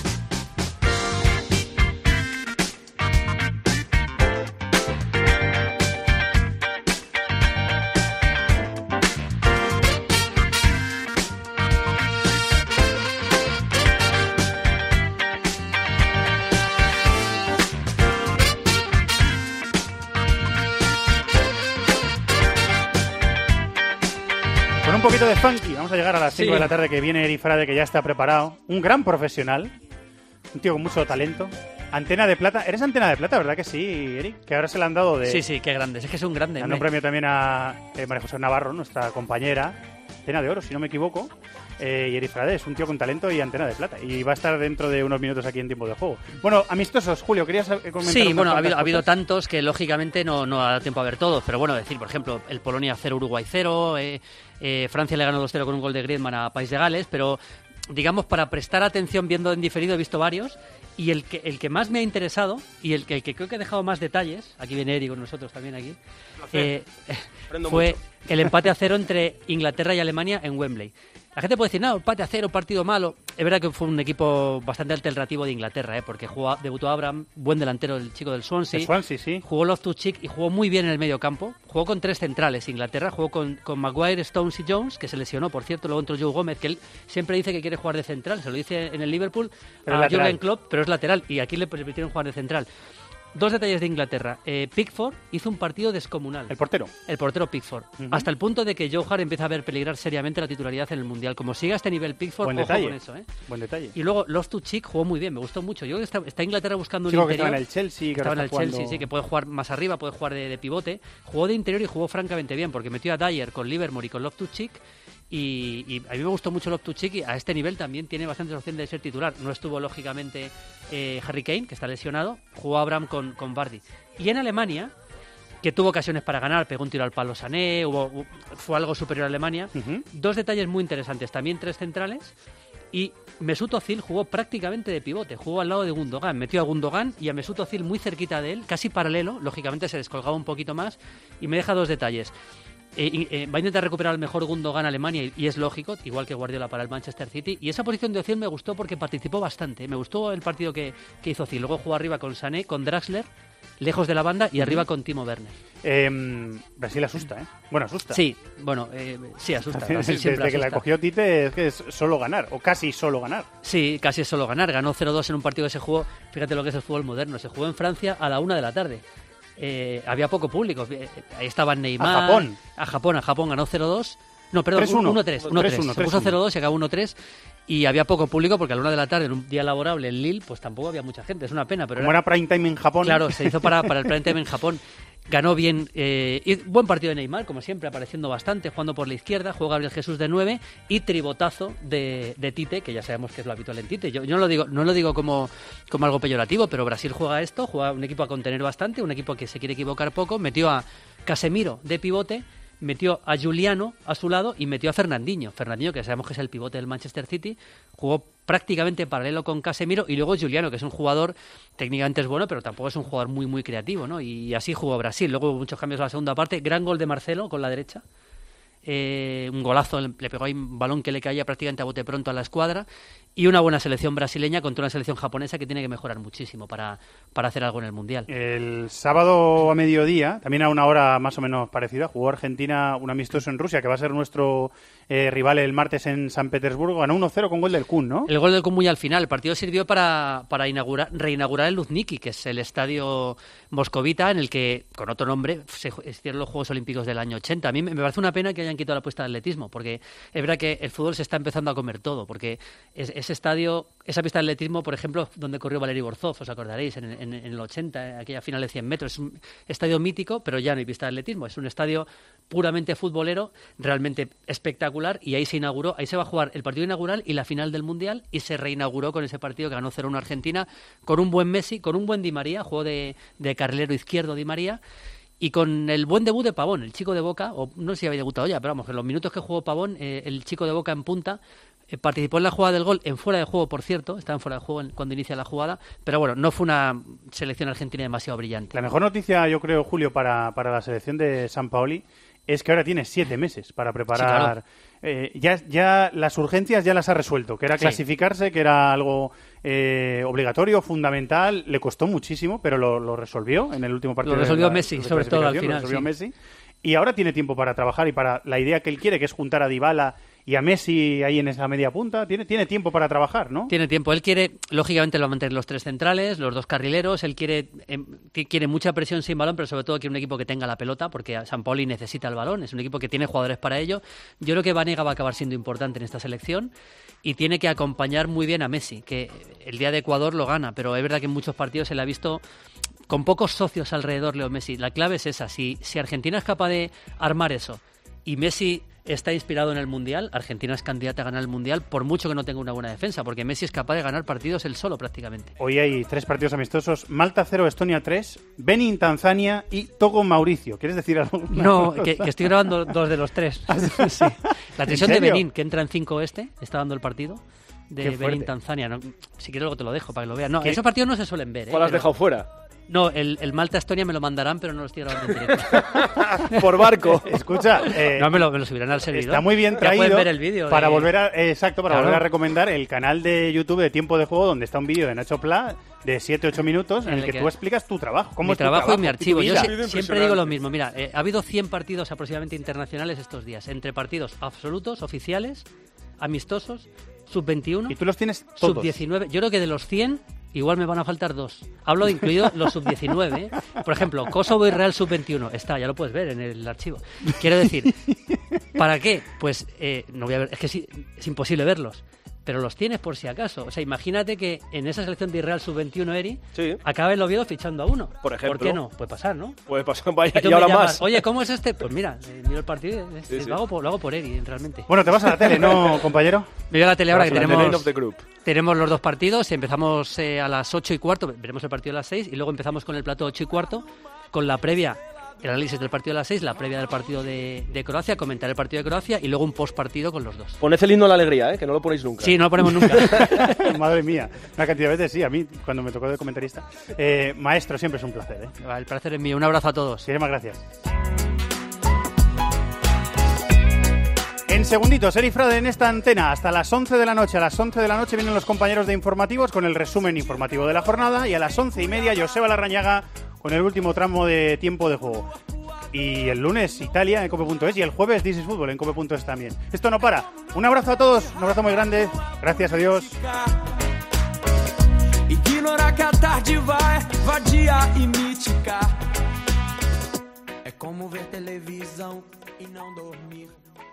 S4: Un poquito de funky, vamos a llegar a las cinco sí. de la tarde, que viene Eri Frade, que ya está preparado, un gran profesional, un tío con mucho talento, Antena de Plata. ¿Eres Antena de Plata, verdad que sí, Eric? Que ahora se le han dado de...
S5: Sí, sí, qué grande, es que es un grande.
S4: Dando un premio también a eh, María José Navarro, nuestra compañera, Antena de Oro, si no me equivoco, eh, y Eri Frade es un tío con talento y Antena de Plata, y va a estar dentro de unos minutos aquí en Tiempo de Juego. Bueno, amistosos, Julio, ¿querías comentar?
S5: Sí, bueno, ha habido, ha habido tantos que lógicamente no, no ha dado tiempo a ver todos, pero bueno, decir, por ejemplo, el Polonia cero, Uruguay cero, eh, eh, Francia le ganó dos cero con un gol de Griezmann a País de Gales, pero digamos, para prestar atención viendo en diferido he visto varios, y el que, el que más me ha interesado, y el que, el que creo que ha dejado más detalles, aquí viene Eri con nosotros también aquí, eh, fue mucho. El empate a cero entre Inglaterra y Alemania en Wembley. La gente puede decir, no, empate a cero, partido malo. Es verdad que fue un equipo bastante alternativo de Inglaterra, ¿eh? Porque jugó, debutó Abraham, buen delantero, el chico del Swansea.
S4: El Swansea, sí.
S5: Jugó Loftus-Cheek y jugó muy bien en el medio campo. Jugó con tres centrales Inglaterra, jugó con, con Maguire, Stones y Jones, que se lesionó, por cierto. Luego entró Joe Gómez, que él siempre dice que quiere jugar de central. Se lo dice en el Liverpool
S4: pero
S5: a Jürgen Klopp, pero es lateral. Y aquí le permitieron jugar de central. Dos detalles de Inglaterra. Eh, Pickford hizo un partido descomunal.
S4: ¿El portero?
S5: El portero Pickford. Uh-huh. Hasta el punto de que Joe Hart empieza a ver peligrar seriamente la titularidad en el Mundial. Como siga a este nivel Pickford,
S4: Buen
S5: ojo
S4: detalle.
S5: con eso, ¿eh?
S4: Buen detalle.
S5: Y luego Loftus-Cheek jugó muy bien, me gustó mucho. Yo creo que está, está Inglaterra buscando un
S4: Chico
S5: interior.
S4: Que estaba en el Chelsea. Que
S5: estaba en el
S4: jugando...
S5: Chelsea, sí, que puede jugar más arriba, puede jugar de, de pivote. Jugó de interior y jugó francamente bien, porque metió a Dyer con Livermore y con Loftus-Cheek. Y, y a mí me gustó mucho Loftus-Cheek y a este nivel también tiene bastante opción de ser titular. No estuvo, lógicamente, eh, Harry Kane, que está lesionado. Jugó Abraham con, con Vardy. Y en Alemania, que tuvo ocasiones para ganar, pegó un tiro al palo Sané, hubo, fue algo superior a Alemania. Uh-huh. Dos detalles muy interesantes. También tres centrales. Y Mesut Özil jugó prácticamente de pivote. Jugó al lado de Gundogan. Metió a Gundogan y a Mesut Özil muy cerquita de él, casi paralelo. Lógicamente se descolgaba un poquito más. Y me deja dos detalles. Eh, eh, va a intentar recuperar el mejor Gundogan Alemania y, y es lógico, igual que Guardiola para el Manchester City. Y esa posición de Özil me gustó porque participó bastante. Me gustó el partido que, que hizo Özil. Luego jugó arriba con Sané, con Draxler, lejos de la banda, y arriba con Timo Werner.
S4: Eh, Brasil asusta, ¿eh? Bueno, asusta.
S5: Sí, bueno, eh, sí asusta. Brasil
S4: Desde
S5: asusta.
S4: que la cogió Tite es que es solo ganar, o casi solo ganar.
S5: Sí, casi es solo ganar. Ganó cero dos en un partido que se jugó, fíjate lo que es el fútbol moderno, se jugó en Francia a la una de la tarde. Eh, había poco público, ahí estaban Neymar.
S4: A Japón.
S5: A Japón, a Japón ganó cero dos. No, perdón, uno tres. Se puso cero dos y acabó uno tres. Y había poco público porque a la una de la tarde, en un día laborable en Lille, pues tampoco había mucha gente. Es una pena. Pero
S4: Como
S5: era,
S4: era prime time en Japón.
S5: Claro, se hizo para, para el prime time en Japón. Ganó bien, eh, y buen partido de Neymar, como siempre, apareciendo bastante, jugando por la izquierda, jugó Gabriel Jesús de nueve y tribotazo de, de Tite, que ya sabemos que es lo habitual en Tite. Yo, yo no lo digo, no lo digo como, como algo peyorativo, pero Brasil juega esto, juega un equipo a contener bastante, un equipo que se quiere equivocar poco, metió a Casemiro de pivote, metió a Giuliano a su lado y metió a Fernandinho. Fernandinho, que sabemos que es el pivote del Manchester City, jugó prácticamente paralelo con Casemiro y luego Giuliano, que es un jugador, técnicamente es bueno, pero tampoco es un jugador muy muy creativo, ¿no? Y así jugó Brasil. Luego hubo muchos cambios a la segunda parte. Gran gol de Marcelo con la derecha. Eh, un golazo, le pegó ahí un balón que le caía prácticamente a bote pronto a la escuadra. Y una buena selección brasileña contra una selección japonesa que tiene que mejorar muchísimo para, para hacer algo en el Mundial.
S4: El sábado a mediodía, también a una hora más o menos parecida, jugó Argentina un amistoso en Rusia, que va a ser nuestro eh, rival el martes en San Petersburgo. Ganó uno cero con gol del Kun, ¿no?
S5: El gol del Kun muy al final. El partido sirvió para, para inaugurar, reinaugurar el Luzhniki, que es el estadio moscovita en el que, con otro nombre, se hicieron los Juegos Olímpicos del año ochenta. A mí me parece una pena que hayan quitado la apuesta de atletismo, porque es verdad que el fútbol se está empezando a comer todo, porque es, ese estadio, esa pista de atletismo, por ejemplo, donde corrió Valery Borzov, os acordaréis, en, en, en el ochenta, aquella final de cien metros, es un estadio mítico, pero ya no hay pista de atletismo, es un estadio puramente futbolero, realmente espectacular, y ahí se inauguró, ahí se va a jugar el partido inaugural y la final del Mundial, y se reinauguró con ese partido que ganó cero uno Argentina, con un buen Messi, con un buen Di María, jugó de, de carrilero izquierdo Di María, y con el buen debut de Pavón, el chico de Boca, o no sé si había debutado ya, pero vamos, en los minutos que jugó Pavón, eh, el chico de Boca en punta, eh, participó en la jugada del gol, en fuera de juego, por cierto, estaba en fuera de juego en, cuando inicia la jugada, pero bueno, no fue una selección argentina demasiado brillante.
S4: La mejor noticia, yo creo, Julio, para, para la selección de Sampaoli es que ahora tiene siete meses para preparar. Sí, claro. eh, ya, ya las urgencias ya las ha resuelto, que era clasificarse, sí. que era algo eh, obligatorio, fundamental, le costó muchísimo, pero lo, lo resolvió en el último partido.
S5: Lo resolvió
S4: de la,
S5: Messi,
S4: de
S5: sobre todo al final.
S4: Lo resolvió
S5: sí.
S4: Messi. Y ahora tiene tiempo para trabajar y para la idea que él quiere, que es juntar a Dybala y a Messi ahí en esa media punta. Tiene, tiene tiempo para trabajar, ¿no?
S5: Tiene tiempo. Él quiere, lógicamente, lo va a mantener los tres centrales, los dos carrileros. Él quiere eh, quiere mucha presión sin balón, pero sobre todo quiere un equipo que tenga la pelota, porque Sampaoli necesita el balón. Es un equipo que tiene jugadores para ello. Yo creo que Vanega va a acabar siendo importante en esta selección y tiene que acompañar muy bien a Messi, que el día de Ecuador lo gana, pero es verdad que en muchos partidos se le ha visto con pocos socios alrededor, Leo Messi. La clave es esa. Si, si Argentina es capaz de armar eso y Messi está inspirado en el Mundial, Argentina es candidata a ganar el Mundial, por mucho que no tenga una buena defensa, porque Messi es capaz de ganar partidos él solo prácticamente.
S4: Hoy hay tres partidos amistosos: Malta cero, Estonia tres, Benin, Tanzania y Togo, Mauricio. ¿Quieres decir algo?
S5: No, que, que estoy grabando dos de los tres. Sí. La tensión de Benin, que entra en cinco este, está dando el partido de Benin, Tanzania. No, si quieres luego te lo dejo para que lo veas. No, ¿Qué? Esos partidos no se suelen ver. ¿eh?
S1: ¿Cuál has pero... dejado fuera?
S5: No, el, el Malta-Estonia me lo mandarán, pero no lo estoy grabando en directo.
S1: Por barco.
S4: Escucha, eh,
S5: no, me lo, me lo subirán al servidor.
S4: Está muy bien traído.
S5: Ya pueden ver el vídeo.
S4: Para
S5: de...
S4: volver a, eh, exacto, para
S5: claro.
S4: volver a recomendar el canal de YouTube de Tiempo de Juego, donde está un vídeo de Nacho Pla de siete ocho minutos en el, el que, que tú explicas tu trabajo. ¿Cómo
S5: mi
S4: es tu
S5: trabajo,
S4: trabajo
S5: y mi archivo. Yo si, siempre digo lo mismo. Mira, eh, ha habido cien partidos aproximadamente internacionales estos días, entre partidos absolutos, oficiales, amistosos, sub veintiuno.
S4: ¿Y tú los tienes todos?
S5: sub diecinueve. Yo creo que de los cien... igual me van a faltar dos. Hablo de incluido los sub diecinueve. ¿eh? Por ejemplo, Kosovo y Real sub veintiuno. Está, ya lo puedes ver en el archivo. Quiero decir, ¿para qué? Pues eh, no voy a ver, es que es, es imposible verlos. pero los tienes por si acaso. O sea, imagínate que en esa selección de Israel sub veintiuno, Eri,
S1: sí.
S5: acabe el Oviedo fichando a uno.
S1: Por ejemplo.
S5: ¿Por qué no? Puede pasar, ¿no?
S1: Puede pasar, vaya,
S5: Y, tú
S1: y
S5: me
S1: ahora
S5: llamas,
S1: más.
S5: Oye, ¿cómo es este? Pues mira, eh, miro el partido, eh,
S1: Sí,
S5: eh,
S1: sí.
S5: Lo, hago por, lo hago por Eri, realmente.
S4: Bueno, te vas a la tele, ¿no, compañero?
S5: Me voy a la tele ahora que
S1: Vas a la
S5: tenemos,
S1: line of the group.
S5: tenemos los dos partidos. Empezamos eh, a las ocho y cuarto, veremos el partido a las seis, y luego empezamos con el plato ocho y cuarto, con la previa, el análisis del partido de las seis, la previa del partido de, de Croacia, comentar el partido de Croacia y luego un post partido con los dos.
S1: Poned el himno a la alegría, ¿eh? Que no lo ponéis nunca.
S5: Sí, no lo ponemos nunca.
S4: Madre mía, una cantidad de veces sí, a mí cuando me tocó de comentarista. Eh, maestro, siempre es un placer, ¿eh?
S5: El placer es mío, un abrazo a todos.
S4: Muchísimas gracias. En segunditos, Eri Frade en esta antena, hasta las once de la noche. A las once de la noche vienen los compañeros de informativos con el resumen informativo de la jornada y a las once y media Joseba Larrañaga con el último tramo de tiempo de juego. Y el lunes Italia en cope punto es y el jueves This is Fútbol en cope punto es también. Esto no para. Un abrazo a todos, un abrazo muy grande. Gracias, adiós.
S17: Ignorar que a tarde vai, vadia e mítica. É como ver televisão e não dormir.